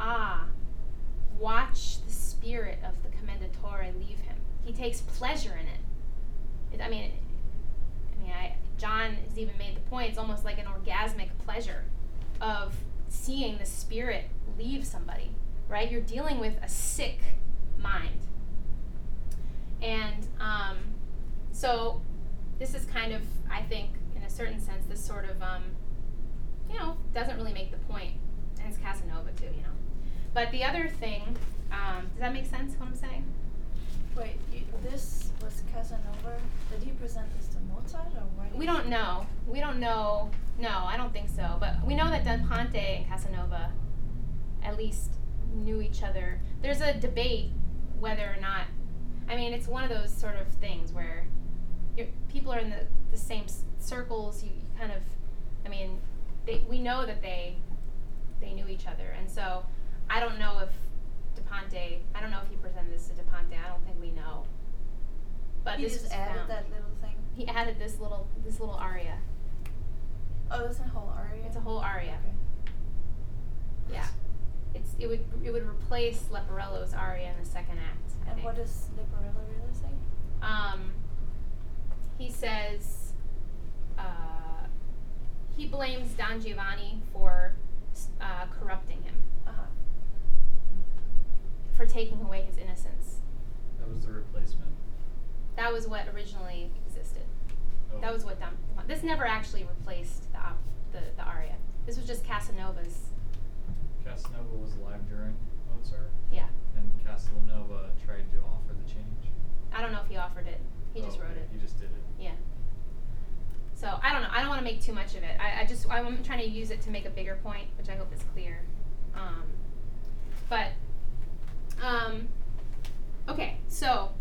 watch the spirit of the Commendatore leave him. He takes pleasure in it. John has even made the point, it's almost like an orgasmic pleasure of seeing the spirit leave somebody, right? You're dealing with a sick mind. And so this is kind of, I think, in a certain sense, this sort of, doesn't really make the point and it's Casanova too, you know. But the other thing, does that make sense? What I'm saying? Wait, this was Casanova. Did he present this to Mozart or why? We don't know. We don't know. No, I don't think so. But we know that Da Ponte and Casanova at least knew each other. There's a debate whether or not, I mean, it's one of those sort of things where people are in the same circles. You kind of, I mean, we know that they knew each other. And so I don't know if Da Ponte, I don't know if he presented this to Da Ponte. I don't think we know. But he this just was added found. that little thing. He added this little aria. Oh, that's a whole aria. It's a whole aria. Okay. Yeah. It would replace Leporello's aria in the second act. I And think. what does Leporello really say? He says he blames Don Giovanni for corrupting him, for taking away his innocence. That was the replacement? That was what originally existed. Oh. That was what this never actually replaced the aria. This was just Casanova's. Casanova was alive during Mozart, Yeah. and Casanova tried to offer the change. I don't know if he offered it. He just Oh, wrote okay, it. He just did it. Yeah. So I don't know. I don't want to make too much of it. I'm trying to use it to make a bigger point, which I hope is clear. Okay. So,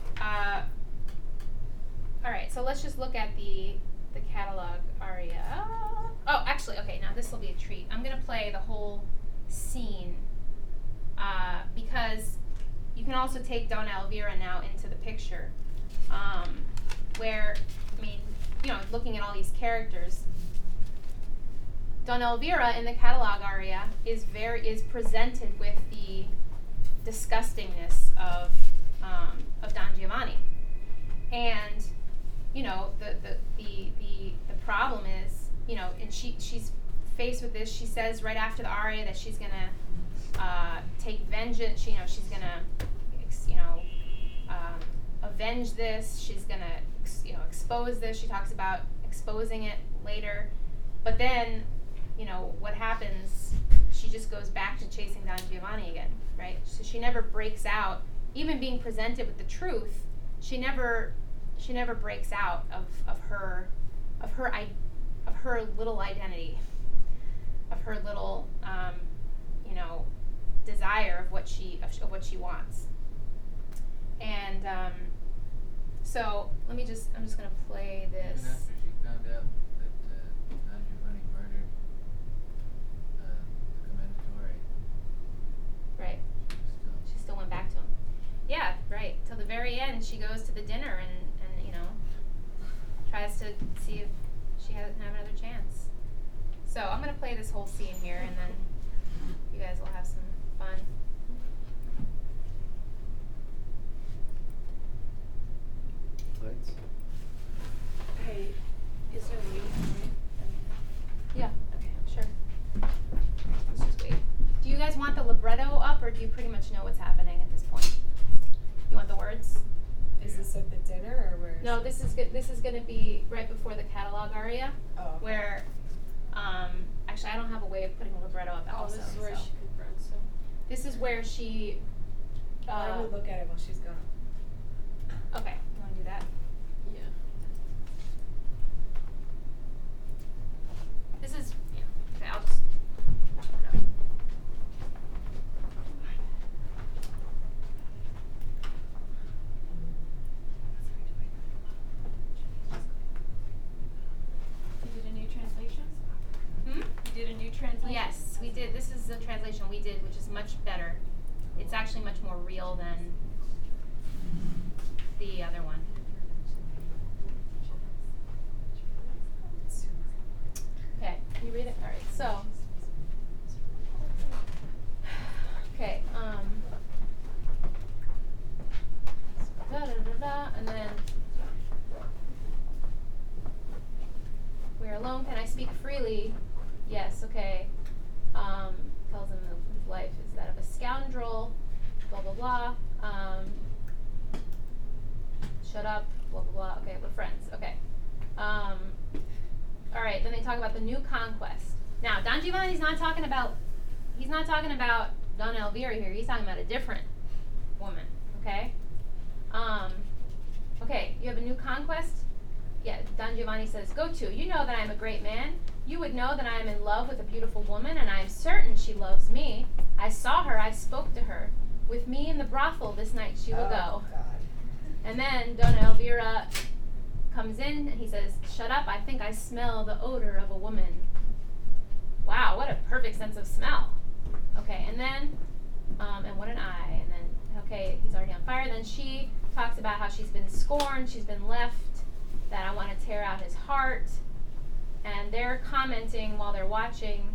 all right. So let's just look at the catalog aria. Oh, actually, okay. Now this will be a treat. I'm gonna play the whole scene because you can also take Donna Elvira now into the picture, where, I mean, you know, looking at all these characters, Donna Elvira in the catalog aria is presented with the disgustingness of Don Giovanni, and you know the problem is, you know, and she's faced with this. She says right after the aria that she's gonna take vengeance. She's gonna avenge this. She's gonna expose this. She talks about exposing it later, but then, you know, what happens? She just goes back to chasing Don Giovanni again, right? So she never breaks out, even being presented with the truth. She never breaks out of her little identity, of her little desire of what she wants. And so I'm just gonna play this. Even after she found out that Don Giovanni murdered the Commendatore, Right. She still went back to him. Yeah, right. Till the very end, she goes to the dinner and tries to see if she has another chance. So I'm gonna play this whole scene here, and then you guys will have some fun. Lights. Hey, is there a mute for it? Yeah. Okay. Sure. Let's just wait. Do you guys want the libretto up, or do you pretty much know what's happening at this point? You want the words? Is this at the dinner or where? No, this is gonna be right before the catalog aria, Oh. Okay. where, actually I don't have a way of putting a libretto up also. This is where so. she confronts him. This is where she. Why don't we look at it while she's gone? Okay, you want to do that? Yeah. This is. Yeah. Okay, I'll just. You did a new translation? Hmm? You did a new translation? Yes, we did. This is the translation we did, which is much better. It's actually much more real than the other one. Okay, can you read it? All right, so. Okay, and then. We're alone. Can I speak freely? Yes. Okay. Tells him that his life is that of a scoundrel. Blah blah blah. Shut up. Blah blah blah. Okay, we're friends. Okay. All right. Then they talk about the new conquest. Now, Don Giovanni's not talking about he's not talking about Donna Elvira here. He's talking about a different woman. Okay. Okay. You have a new conquest. Yeah. Don Giovanni says, "Go to. You know that I am a great man. You would know that I am in love with a beautiful woman, and I am certain she loves me. I saw her. I spoke to her. With me in the brothel this night she will go." And then Donna Elvira comes in and he says, "Shut up, I think I smell the odor of a woman." Wow, what a perfect sense of smell. Okay, and then, and what an eye. And then, okay, he's already on fire. Then she talks about how she's been scorned, she's been left, that I want to tear out his heart. And they're commenting while they're watching,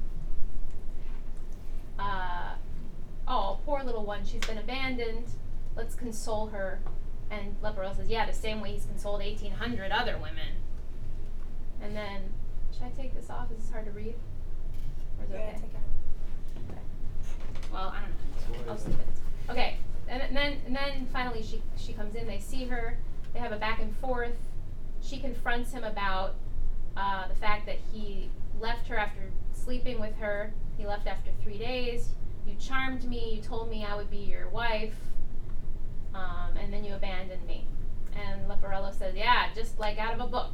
"Oh, poor little one, she's been abandoned. Let's console her." And Leporello says, "Yeah, the same way he's consoled 1,800 other women." And then, should I take this off? Is this hard to read? Or is it okay? Take it. Okay. Well, I don't know. I'll just leave it. Okay. And then finally she comes in. They see her. They have a back and forth. She confronts him about the fact that he left her after sleeping with her. He left after 3 days. "You charmed me. You told me I would be your wife. And then you abandoned me." And Leporello says, "Yeah, just like out of a book."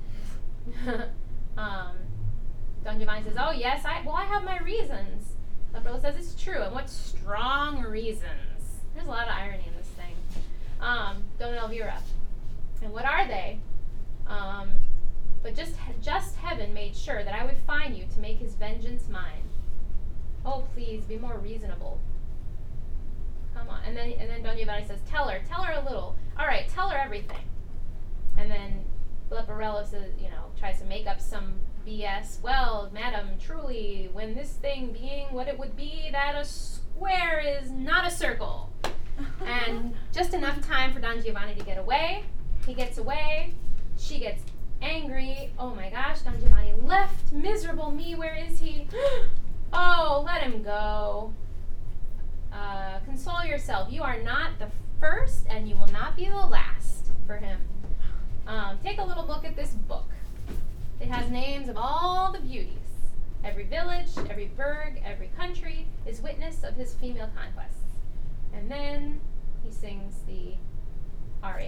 Don Giovanni says, "Oh yes, I have my reasons." Leporello says, "It's true, and what strong reasons." There's a lot of irony in this thing. Donna Elvira. "And what are they? But just heaven made sure that I would find you to make his vengeance mine. Oh, please, be more reasonable. Come on." And then Don Giovanni says, tell her a little. "All right, tell her everything." And then Leporello says, tries to make up some BS. "Well, madam, truly, when this thing being what it would be, that a square is not a circle." And just enough time for Don Giovanni to get away. He gets away. She gets angry. "Oh my gosh, Don Giovanni left. Miserable me, where is he? Oh, let him go. Console yourself. You are not the first, and you will not be the last for him. Take a little look at this book. It has names of all the beauties. Every village, every burg, every country is witness of his female conquests." And then he sings the aria.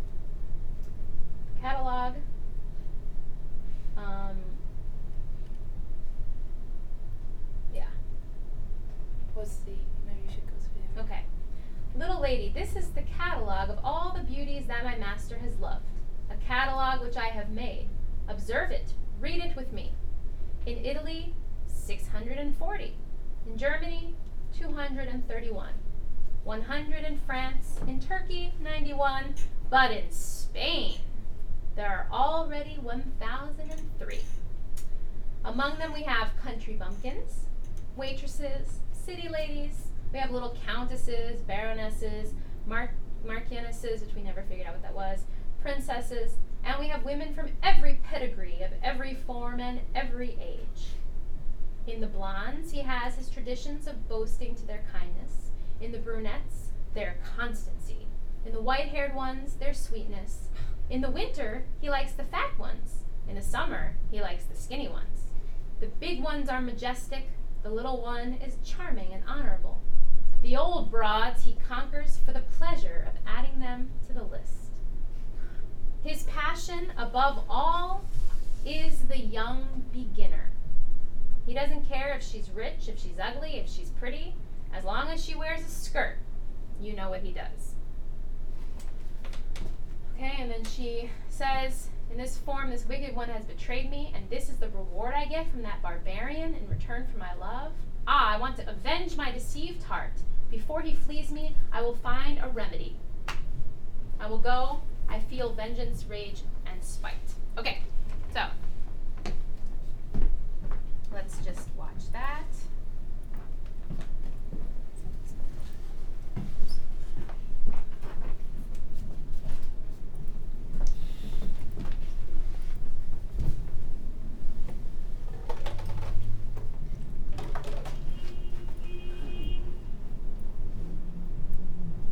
Catalog. Yeah. Maybe you should go through there. Okay. "Little lady, this is the catalog of all the beauties that my master has loved. A catalog which I have made. Observe it. Read it with me. In Italy, 640. In Germany, 231. 100 in France. In Turkey, 91. But in Spain, there are already 1,003. Among them we have country bumpkins, waitresses, city ladies. We have little countesses, baronesses, marchionesses, which we never figured out what that was, princesses, and we have women from every pedigree, of every form and every age. In the blondes, he has his traditions of boasting to their kindness. In the brunettes, their constancy. In the white-haired ones, their sweetness. In the winter, he likes the fat ones. In the summer, he likes the skinny ones. The big ones are majestic. The little one is charming and honorable. The old broads he conquers for the pleasure of adding them to the list. His passion, above all, is the young beginner. He doesn't care if she's rich, if she's ugly, if she's pretty. As long as she wears a skirt, you know what he does. Okay, and then she says, "In this form, this wicked one has betrayed me, and this is the reward I get from that barbarian in return for my love. I want to avenge my deceived heart. Before he flees me, I will find a remedy. I will go. I feel vengeance, rage, and spite." Okay, so let's just watch that.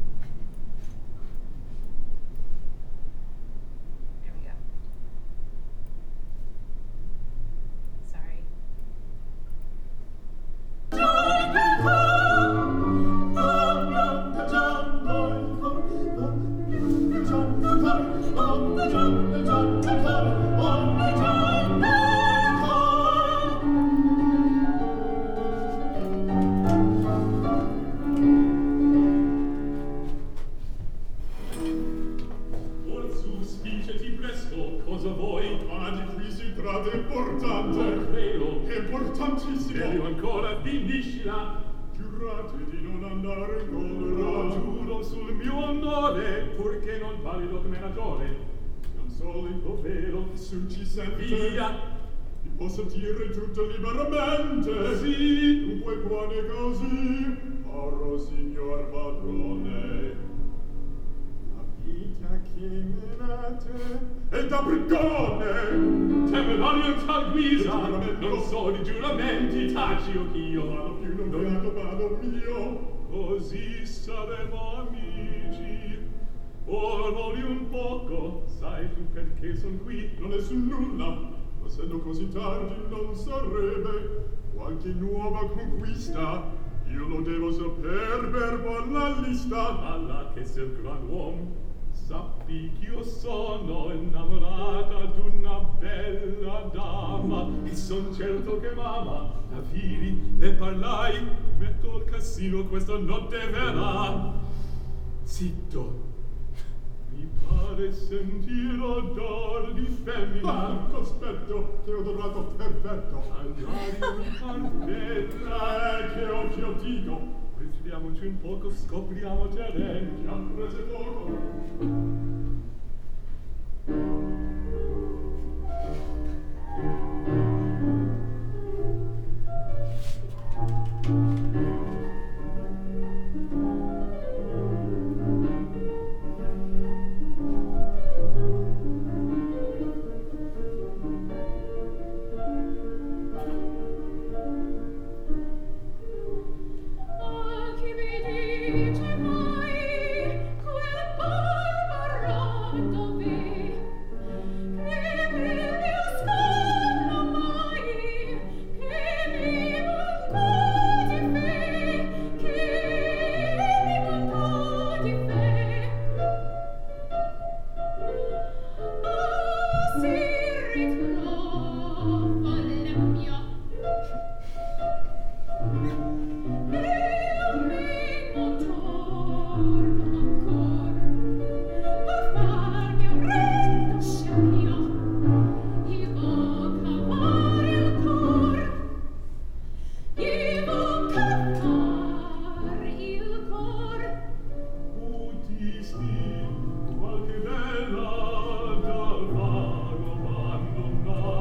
There we go. giurate importante. Non credo. Importantissimo. Meglio ancora, finiscila. Giurate di non andare in collera. Giuro sul mio onore, purché non parli come ragione. Non solito vero che su ci sente. Via. Ti posso dire tutto liberamente. Sì. Dunque buone così. Oro signor padrone. La vita che menate è da brigone. Temerario in tal guisa. Giuramento. Non so di giuramenti, taci o ch'io. Vado più non beato, vado mio. Così saremo amici. Or voli un poco, sai tu perché son qui? Non è su nulla. Essendo così tardi non sarebbe qualche nuova conquista. Io lo devo saper per buona lista. Alla che sei il gran uomo, sappi ch'io sono innamorata d'una bella dama e son certo che mamma la vidi, le parlai, metto il cassino questa notte verrà. Zitto, mi pare sentir odor di femmina. Cospetto, che odorato perfetto. Andare in parvenza, Che occhio dico. ritiriamoci un poco, scopriamo terreno. Già prese poco. Ah, chi mi dice mai quel barbaro dov'è? Che mi ascolta mai, che mi manca di fe, che mi manca di fe. Ah, si ritrova l'empio. E a me non torna ancor a farmi un retto scempio. Io vo cavare il cor, io vo cavare il cor. Utisti, qualche bella dal vago abbandonata.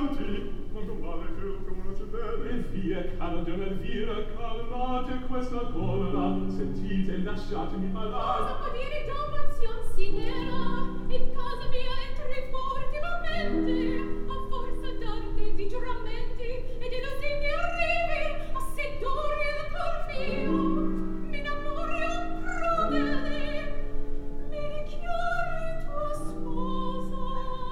avanti, quanto male che lo conosce bene. E via, caro Don Elvira, calmate questa collera, sentite, lasciatemi parlare. Cosa può dire Don Manzion Sinera? In casa mia entri furtivamente, a forza d'arte di giuramenti e di lusinghi arrivi, a sedurre il porfio, mi innamori un crudele, mi dichiari tua sposa,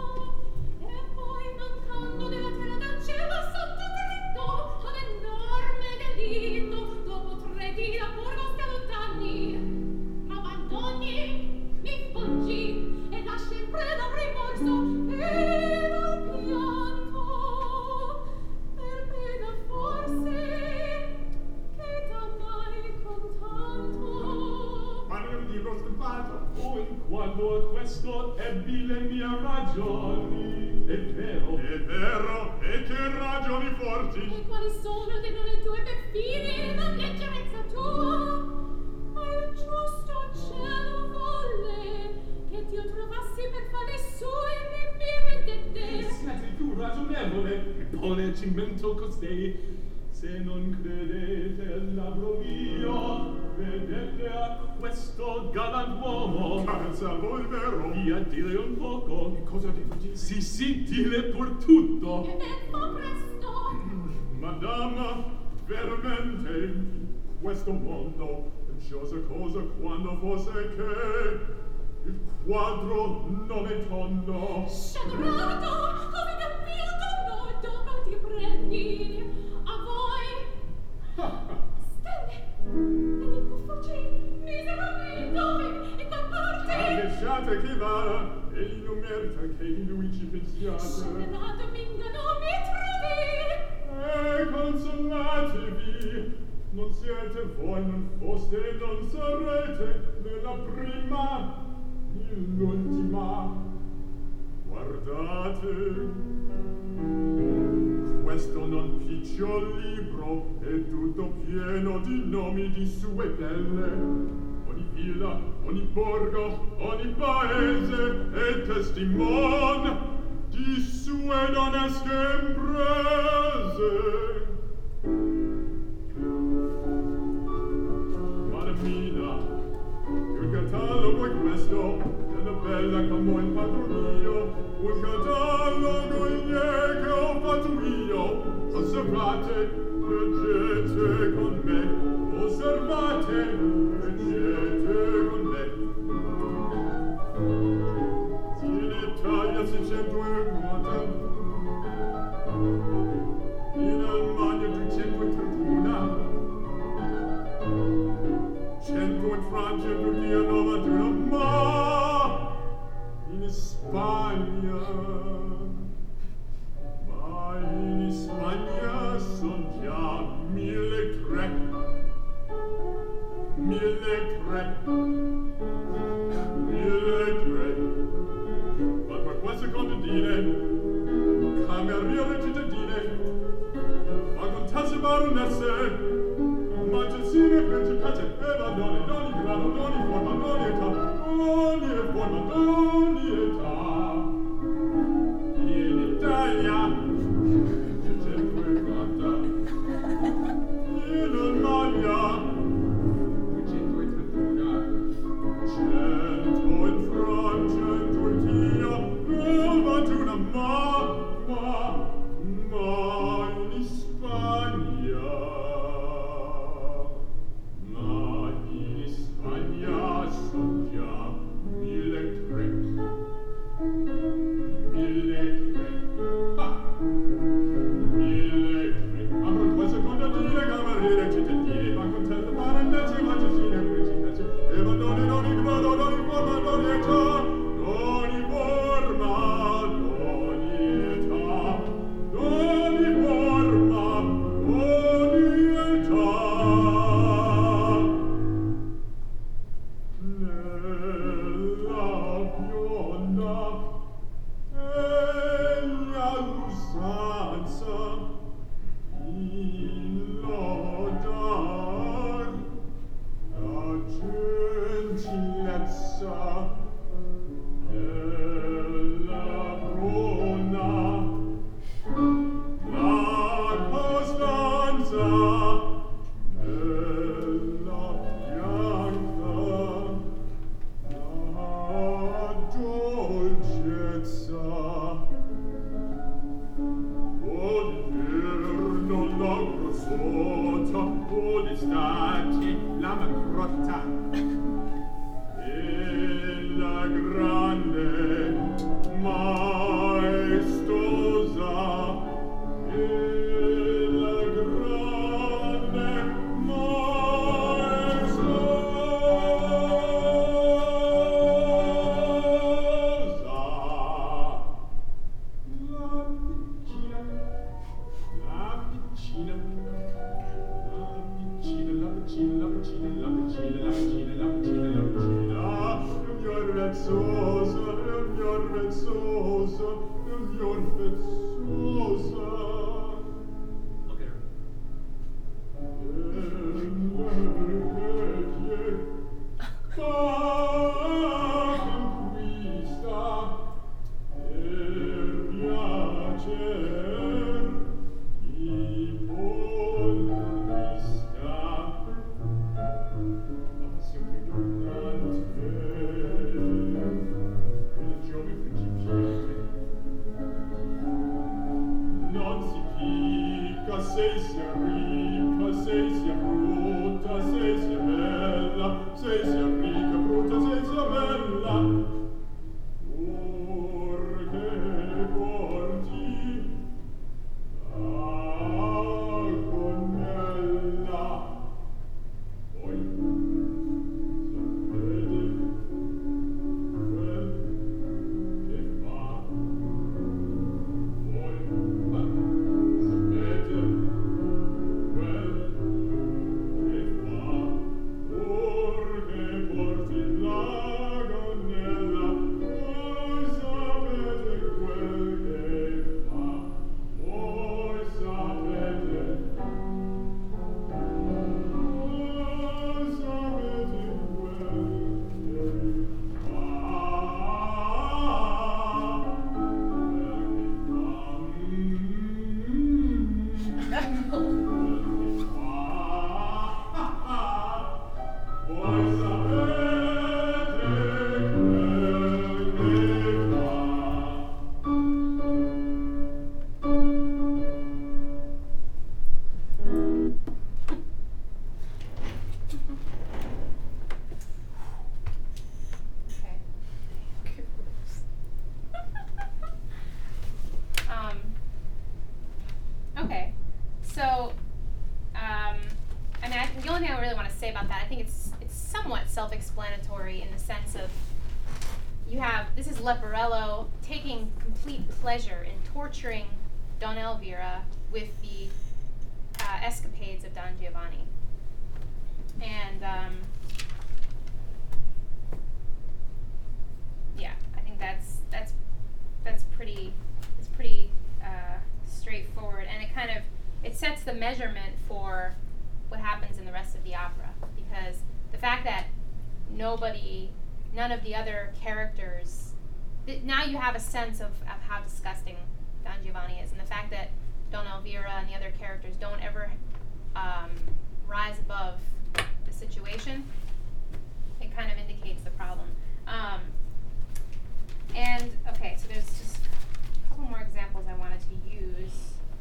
e poi mancando della terra d'ancella sotto dritto ad enorme delitto, dopo 3 dì a Burgos che allontani, m'abbandoni, mi fuggi e lasci in preda al rimorso e al pianto, per pena forse che t'amai con tanto. Ma non dico stampato. Oh, in quanto a questo ebbi le mie ragioni, è vero. È vero, e che ragioni forti. E quali sono dentro le tue perfine la leggerezza tua? Ma il giusto cielo volle che t'io trovassi per fare sue le mie vendette. Siete più ragionevole, e pone a cimento costei. Se non credete al labbro mio, vedete a questo galantuomo. Caro salvo, è vero. Via, dire un poco. Che cosa devo dire? Sì, dire pur tutto. E ne fa presto. Madama, veramente, in questo mondo, pensiosa cosa quando fosse che il quadro non è tondo. Scedrato, così del mio tondo e dopo ti prendi. A voi. Stelle, vedi fuggì, miserabili, dove, in qual parte? Lasciate che vada, egli non merita che in lui ci pensiate. Scelerato m'ingannò, mi trudi. Consolatevi, non siete voi, non foste, non sarete né la prima né l'ultima. Guardate, questo non picciol libro è tutto pieno di nomi di sue belle. Ogni villa, ogni borgo, ogni paese è testimon di sue onesche imprese. Madamina, il catalogo è questo, della bella come il padron mio, un catalogo che ho fatto io. Osservate, leggete con me, osservate, leggete con me. In Italia 650, in Almania 231, 100 in Francia, Turchia 91, ma in Spagna son già 1.300. 1.300. Ma per questo contadine, cameriere cittadine, ma contesse baronesse, magicine, principesse e madonne d'ogni grado, d'ogni forma, d'ogni età, d'ogni forma, d'ogni età. In Italia 650, in Almania 231, 100 in Francia, in Turchia 91, ma in Spagna son già 1.300. 1.300. Ma per questo contadine, cameriere, cittadine, ma contesse, baronesse, magicine, principesse, e madonne d'ogni grado, d'ogni forma, d'ogni età, d'ogni forma, d'ogni età, d'ogni forma, d'ogni età. Nella bionda eglia l'usanza in lodar la gentilezza della bruna vezzosa, Look at her. Sei sia ricca, sei sia brutta, sei sia bella, sei sia ricca, brutta, sei sia bella. Purché porti la gonnella, poi sapete quel che fa. Voi sapete quel che fa, purché porti la gonnella, voi sapete quel che fa, voi sapete Okay. Okay. So, I mean, the only thing I really want to say about that, I think it's somewhat self-explanatory in the sense of this is Leporello taking complete pleasure in torturing Donna Elvira with the escapades of Don Giovanni, and yeah, I think that's pretty straightforward, and it sets the measurement for what happens in the rest of the opera, because the fact that none of the other characters, now you have a sense of how disgusting Don Giovanni is, and the fact that Donna Elvira and the other characters don't ever rise above the situation, it kind of indicates the problem. And okay, so there's just a couple more examples I wanted to use.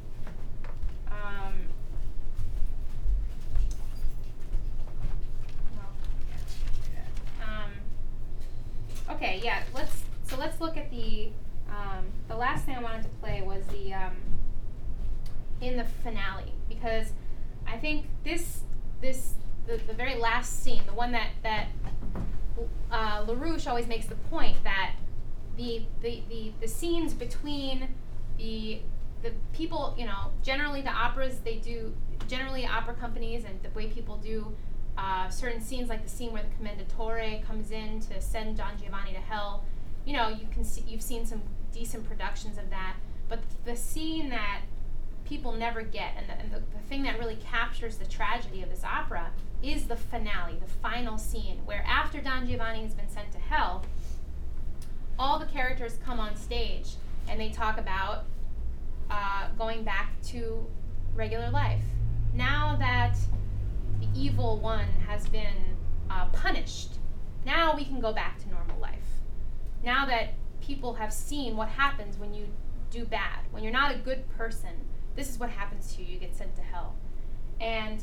Okay, yeah. Let's look at the last thing I wanted to play was the in the finale, because I think the very last scene, the one that LaRouche always makes the point that the scenes between the people, generally the operas generally opera companies and the way people do certain scenes, like the scene where the Commendatore comes in to send Don Giovanni to hell. You've seen some decent productions of that, but the scene that people never get, and the thing that really captures the tragedy of this opera, is the finale, the final scene, where after Don Giovanni has been sent to hell, all the characters come on stage and they talk about going back to regular life. Now that the evil one has been punished, now we can go back to normal life. Now that people have seen what happens when you do bad, when you're not a good person, this is what happens to you. You get sent to hell. And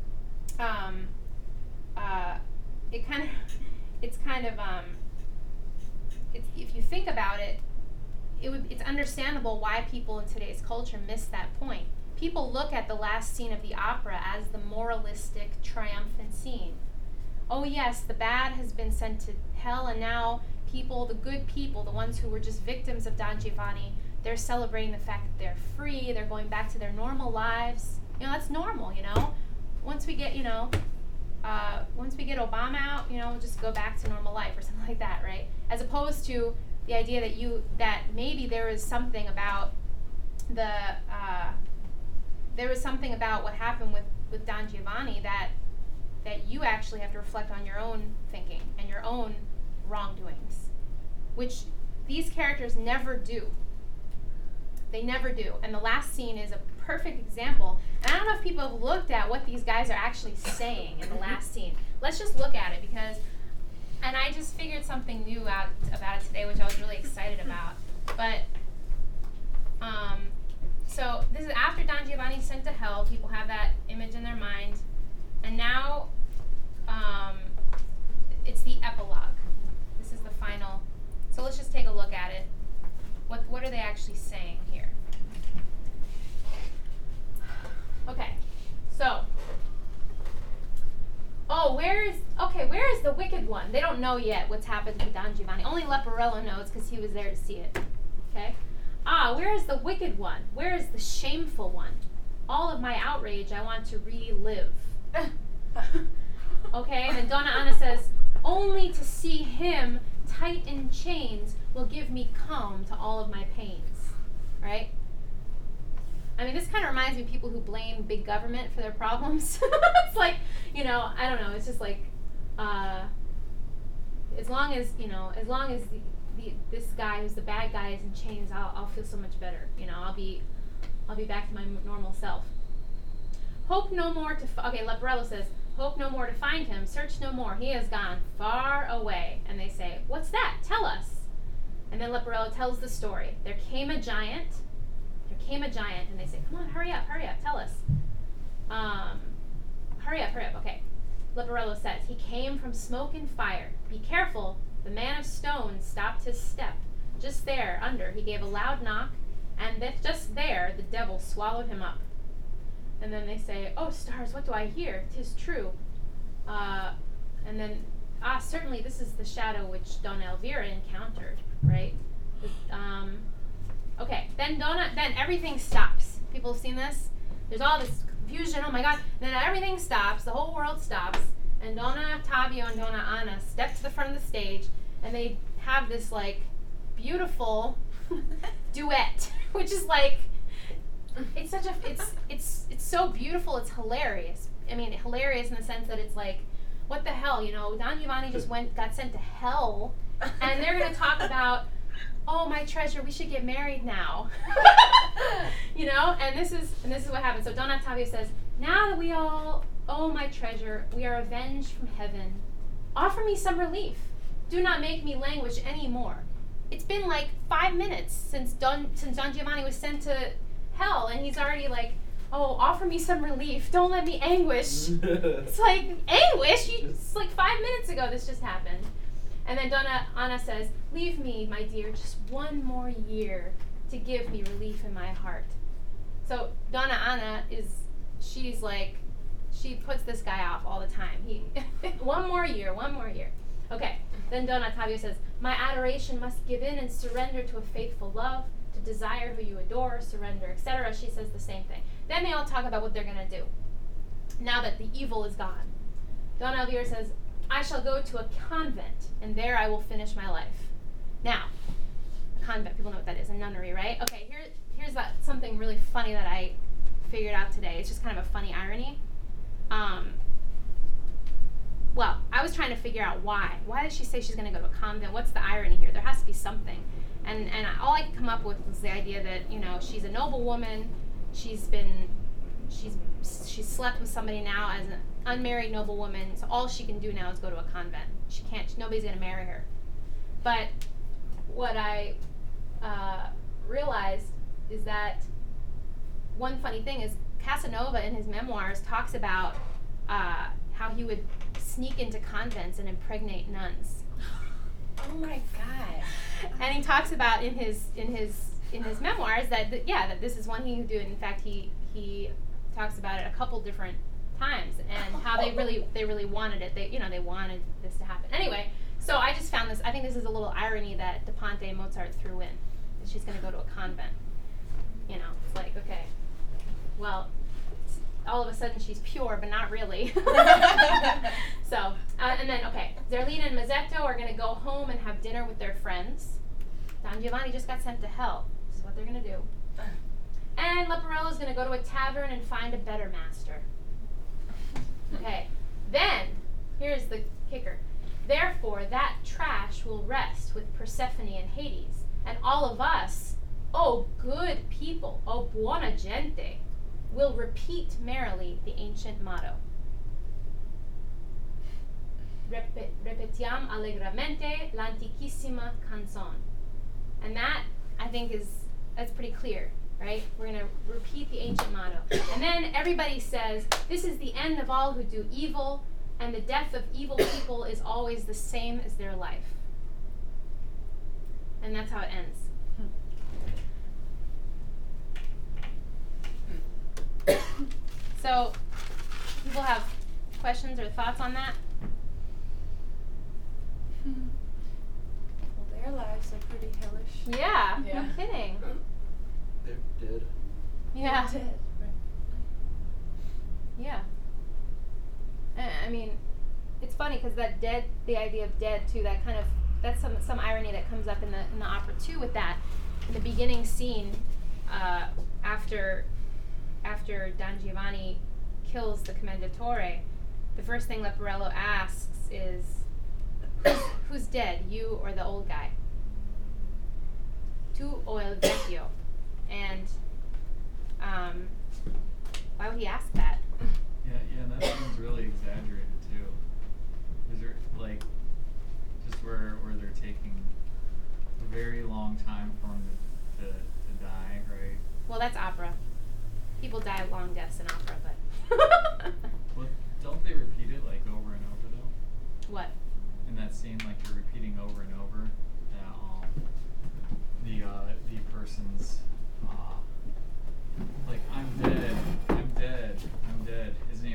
if you think about it, it's understandable why people in today's culture miss that point. People look at the last scene of the opera as the moralistic, triumphant scene. Oh yes, the bad has been sent to hell, and now people, the good people, the ones who were just victims of Don Giovanni, they're celebrating the fact that they're free, they're going back to their normal lives. That's normal, Once we get, once we get Obama out, we'll just go back to normal life or something like that, right? As opposed to the idea that maybe there is something about what happened with Don Giovanni that you actually have to reflect on your own thinking and your own wrongdoings, which these characters never do. They never do. And the last scene is a perfect example. And I don't know if people have looked at what these guys are actually saying in the last scene. Let's just look at it and I just figured something new out about it today, which I was really excited about. But, so this is after Don Giovanni's sent to hell. People have that image in their mind. And now, it's the epilogue. This is the final. So let's just take a look at it. What are they actually saying here? Okay, so, where is the wicked one? They don't know yet what's happened to Don Giovanni. Only Leporello knows because he was there to see it. Okay? Where is the wicked one? Where is the shameful one? All of my outrage I want to relive. Okay, and then Donna Anna says, only to see him tight in chains will give me calm to all of my pains. Right? I mean, this kind of reminds me of people who blame big government for their problems. It's like, I don't know, it's just like, as long as this guy who's the bad guy is in chains, I'll feel so much better. I'll be back to my normal self. Hope no more to, Leporello says, hope no more to find him, search no more, he has gone far away. And they say, what's that? Tell us. And then Leporello tells the story. There came a giant, and they say, come on, hurry up, tell us. Hurry up, okay. Leporello says, he came from smoke and fire. Be careful, the man of stone stopped his step. Just there, under, he gave a loud knock, and just there, the devil swallowed him up. And then they say, oh, stars, what do I hear? 'Tis true. And then, certainly this is the shadow which Donna Elvira encountered, right? Okay, then everything stops. People have seen this? There's all this confusion, oh my God. Then everything stops, the whole world stops, and Donna Ottavio and Donna Anna step to the front of the stage, and they have this, beautiful duet, which is it's such it's so beautiful, it's hilarious. I mean, hilarious in the sense that it's what the hell, Don Giovanni just got sent to hell, and they're going to talk about, oh, my treasure, we should get married now. And this is what happens. So Don Ottavio says, now that we all owe my treasure, we are avenged from heaven. Offer me some relief. Do not make me languish any more. It's been 5 minutes since Don Giovanni was sent to hell, and he's already offer me some relief. Don't let me anguish. It's anguish? It's 5 minutes ago this just happened. And then Donna Anna says, leave me, my dear, just one more year to give me relief in my heart. So Donna Anna she puts this guy off all the time. One more year. Okay, then Don Ottavio says, my adoration must give in and surrender to a faithful love, to desire who you adore, surrender, etc. She says the same thing. Then they all talk about what they're going to do now that the evil is gone. Don Elvira says, I shall go to a convent, and there I will finish my life. Now, a convent, people know what that is, a nunnery, right? Okay, here's something really funny that I figured out today. It's just kind of a funny irony. Well, I was trying to figure out why. Why did she say she's going to go to a convent? What's the irony here? There has to be something. And all I could come up with was the idea that, she's a noble woman. She's slept with somebody now as an unmarried noble woman. So all she can do now is go to a convent. Nobody's going to marry her. But what I realized is that one funny thing is Casanova in his memoirs talks about how he would sneak into convents and impregnate nuns. Oh my God! And he talks about in his memoirs that that this is one he would do. And in fact, he talks about it a couple different times and how they really wanted it. They wanted this to happen. Anyway, so I just found this. I think this is a little irony that Da Ponte Mozart threw in. That she's going to go to a convent. It's okay. Well, all of a sudden she's pure, but not really. So, and then, okay, Zerlina and Mazzetto are going to go home and have dinner with their friends. Don Giovanni just got sent to hell. This is what they're going to do. And Leporello is going to go to a tavern and find a better master. Okay, then, here's the kicker. Therefore, that trash will rest with Persephone and Hades, and all of us, oh good people, oh buona gente, will repeat merrily the ancient motto. Repetiam allegramente l'antichissima canzone. And that, I think, that's pretty clear, right? We're going to repeat the ancient motto. And then everybody says, this is the end of all who do evil, and the death of evil people is always the same as their life. And that's how it ends. So, people have questions or thoughts on that? Well, their lives are pretty hellish. Yeah, Yeah. no kidding. They're dead. Yeah. They're dead. Yeah. I mean, it's funny because that dead, the idea of dead too, that kind of, that's some irony that comes up in the opera too with that. In the beginning scene, after Don Giovanni kills the Commendatore, the first thing Leporello asks is, who's dead, you or the old guy? Tu o il vecchio? And why would he ask that? Yeah, and that seems really exaggerated too. Is there like just where they're taking a very long time for him to die, right? Well, that's opera. People die of long deaths in opera, but Well, don't they repeat it like over and over though? what? In that scene, like you're repeating over and over the person's like I'm dead, I'm dead, I'm dead.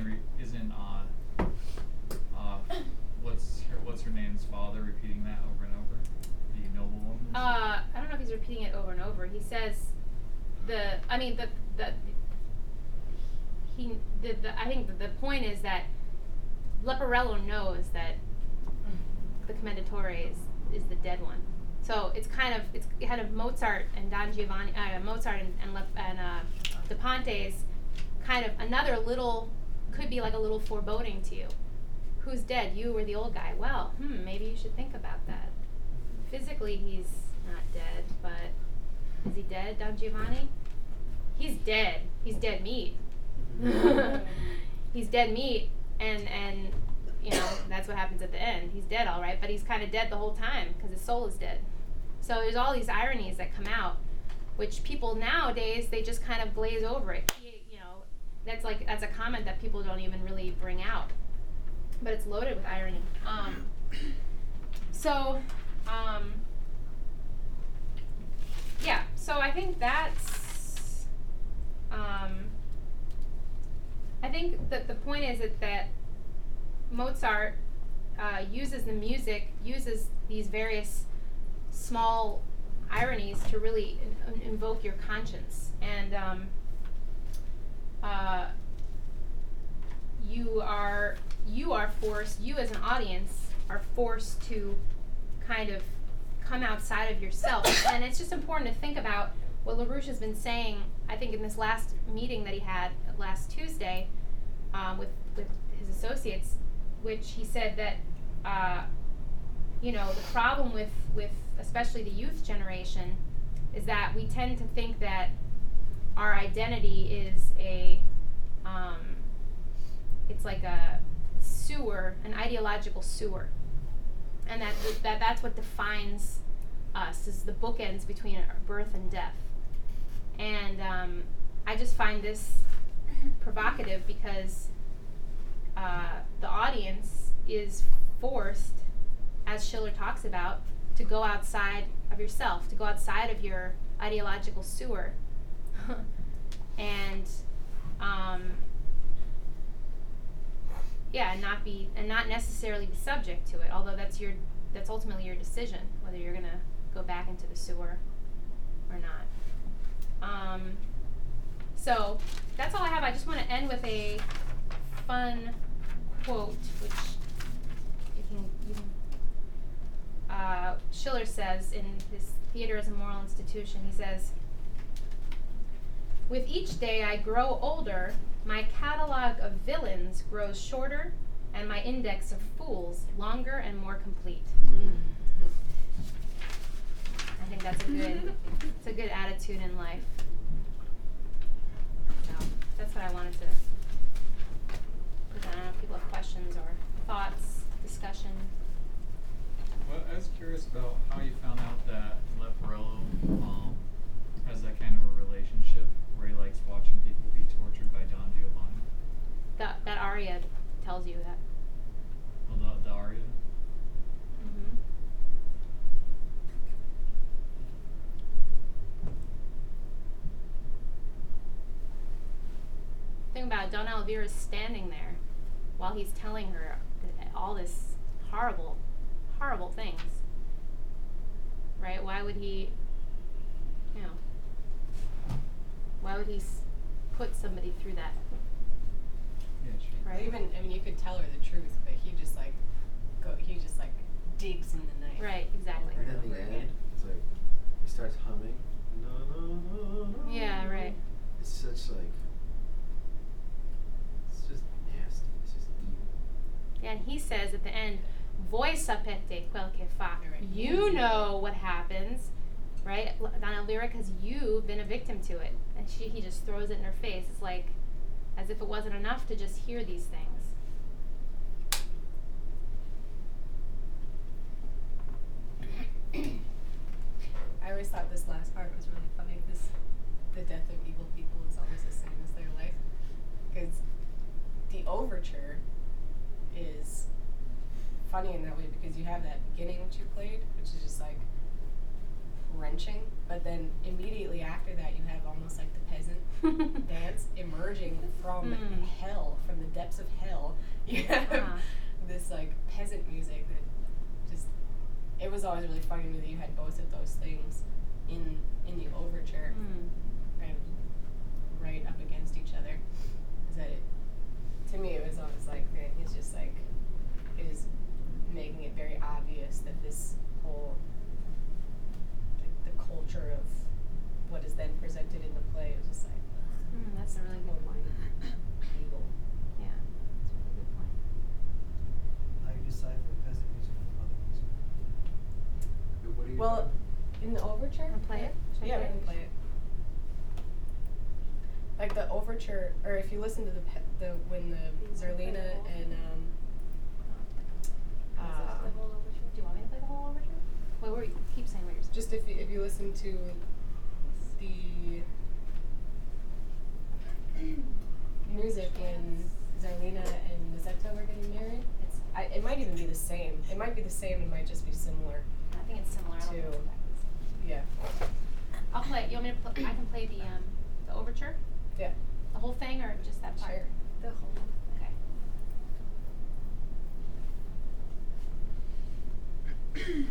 What's her name's father repeating that over and over? The noblewoman. I don't know if he's repeating it over and over. He says I think the point is that Leporello knows that the Commendatore is the dead one. So it's kind of Mozart and Don Giovanni, Mozart and De Ponte's kind of another little, could be like a little foreboding to you. Who's dead, you or the old guy? Well, maybe you should think about that. Physically, he's not dead, but is he dead, Don Giovanni? He's dead. He's dead meat. He's dead meat, and you know, that's what happens at the end. He's dead, all right, but he's kind of dead the whole time because his soul is dead. So there's all these ironies that come out, which people nowadays, they just kind of glaze over it. You know, that's a comment that people don't even really bring out, but it's loaded with irony. Yeah, so I think that's, I think that the point is that Mozart uses the music, uses these various small ironies to really invoke your conscience. And you are forced, you as an audience are forced to kind of come outside of yourself. And it's just important to think about what LaRouche has been saying, I think in this last meeting that he had last Tuesday with his associates, which he said that you know, the problem with especially the youth generation is that we tend to think that our identity is it's like a sewer, an ideological sewer, and that's what defines us, is the bookends between birth and death. And I just find this provocative because the audience is forced, as Schiller talks about, to go outside of yourself, to go outside of your ideological sewer, and and not necessarily be subject to it. Although that's ultimately your decision whether you're gonna go back into the sewer or not. So that's all I have. I just want to end with a fun quote, which Schiller says in his Theater as a Moral Institution. He says, "With each day I grow older, my catalog of villains grows shorter, and my index of fools longer and more complete." I think that's it's a good attitude in life. So that's what I wanted to present. I don't know if people have questions or thoughts, discussion. Well, I was curious about how you found out that Leporello has that kind of a relationship where he likes watching people be tortured by Don Giovanni. That aria tells you that. Well, the aria? Mm-hmm. Think about it, Donna Elvira's standing there while he's telling her all this horrible, horrible things. Right? Why would he, why would he put somebody through that? Yeah, sure. Right? Even, I mean, you could tell her the truth, but he just digs in the night. Right, exactly. And at the end, it's like, he starts humming. No, no, no, no. Yeah, right. It's such like, it's just nasty. It's just evil. Yeah, and he says at the end, "Voi sapete quel che fa." Right. You know what happens, right? Donna Elvira, because you've been a victim to it. And he just throws it in her face. It's like, as if it wasn't enough to just hear these things. I always thought this last part was really funny. The death of evil people is always the same as their life. Because the overture is funny in that way because you have that beginning which you played, which is just like wrenching, but then immediately after that you have almost like the peasant dance emerging from hell, from the depths of hell. You have this like peasant music that just, it was always really funny to me that you had both of those things in the overture kind of right up against each other. Is that it, to me it was always like, man, he's just like, it is making it very obvious that this whole the culture of what is then presented in the play is just like That's a really good point. evil. Yeah, that's a really good point. How do you decipher peasant music from other music? What do you Well, in the overture? Wanna play it? Should I Yeah, we play it? can play it. Like the overture, or if you listen to when the Zerlina and The whole overture? Do you want me to play the whole overture? Wait, keep saying what you're saying. just if you listen to the music when Zerlina and Mazzetto were getting married, it might even be the same. It might be the same. It might just be similar. I think it's similar. I don't know To- exactly. Yeah. I'll play. You want me to play? I can play the overture, Yeah. the whole thing, or just that part. Sure. The whole. Okay.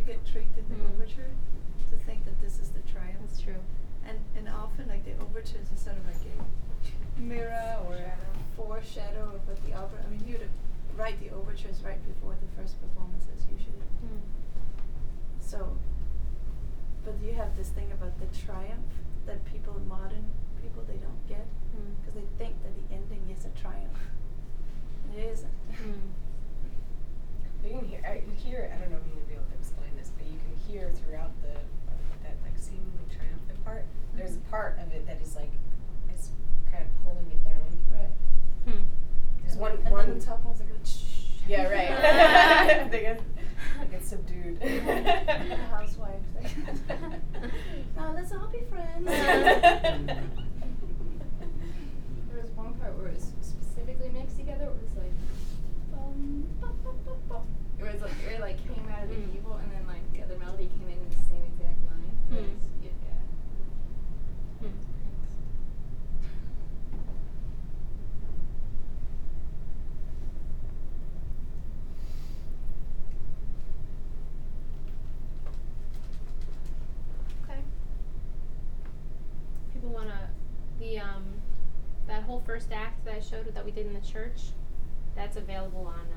get tricked in the Mhm. overture to think that this is the triumph. That's true. And often like the overtures are sort of like a mirror or a foreshadow of what the opera. I mean, you would write the overtures right before the first performances usually. Mm. So, but you have this thing about the triumph that modern people, they don't get Mm. because they think that the ending is a triumph, and it isn't. Mm. You can hear, I don't know if you'll be able to explain this, but you can hear throughout that like seemingly triumphant part, there's a part of it that is like, it's kind of pulling it down. Right. Hmm. There's And one, then the top ones that go shh. yeah, right. They get subdued. The housewives. Now let's all be friends. There was one part where it was specifically mixed together. It was like, it like came out of the Mm. keyboard, and then like the other melody came in the same exact line. It Mm. was, yeah. Hmm. Okay. People wanna that whole first act that I showed that we did in the church, that's available on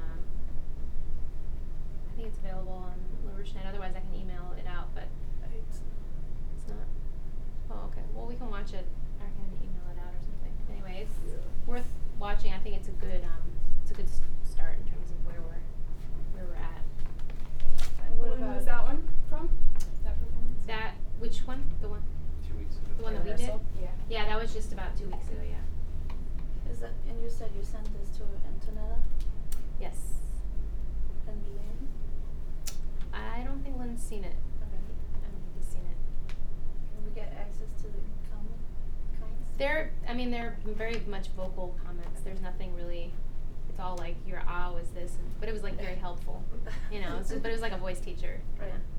I think it's available on LaRouche Net, otherwise I can email it out, but it's not. Oh, okay. Well, we can watch it. I can email it out or something. Anyway, it's worth watching. I think it's a good start in terms of where we're at. And what When about was that one from? That performance? That which one? The one 2 weeks ago. the one that we did? Rehearsal? Yeah. Yeah, that was just about 2 weeks ago. Yeah. Is that? And you said you sent this to Antonella Yes. and Lynn. I don't think Lynn's seen it. I don't think he's seen it. Can we get access to the comments? They're very much vocal comments. There's nothing really. It's all like your was this, but it was like very helpful. You know, but it was like a voice teacher. Right. Kinda.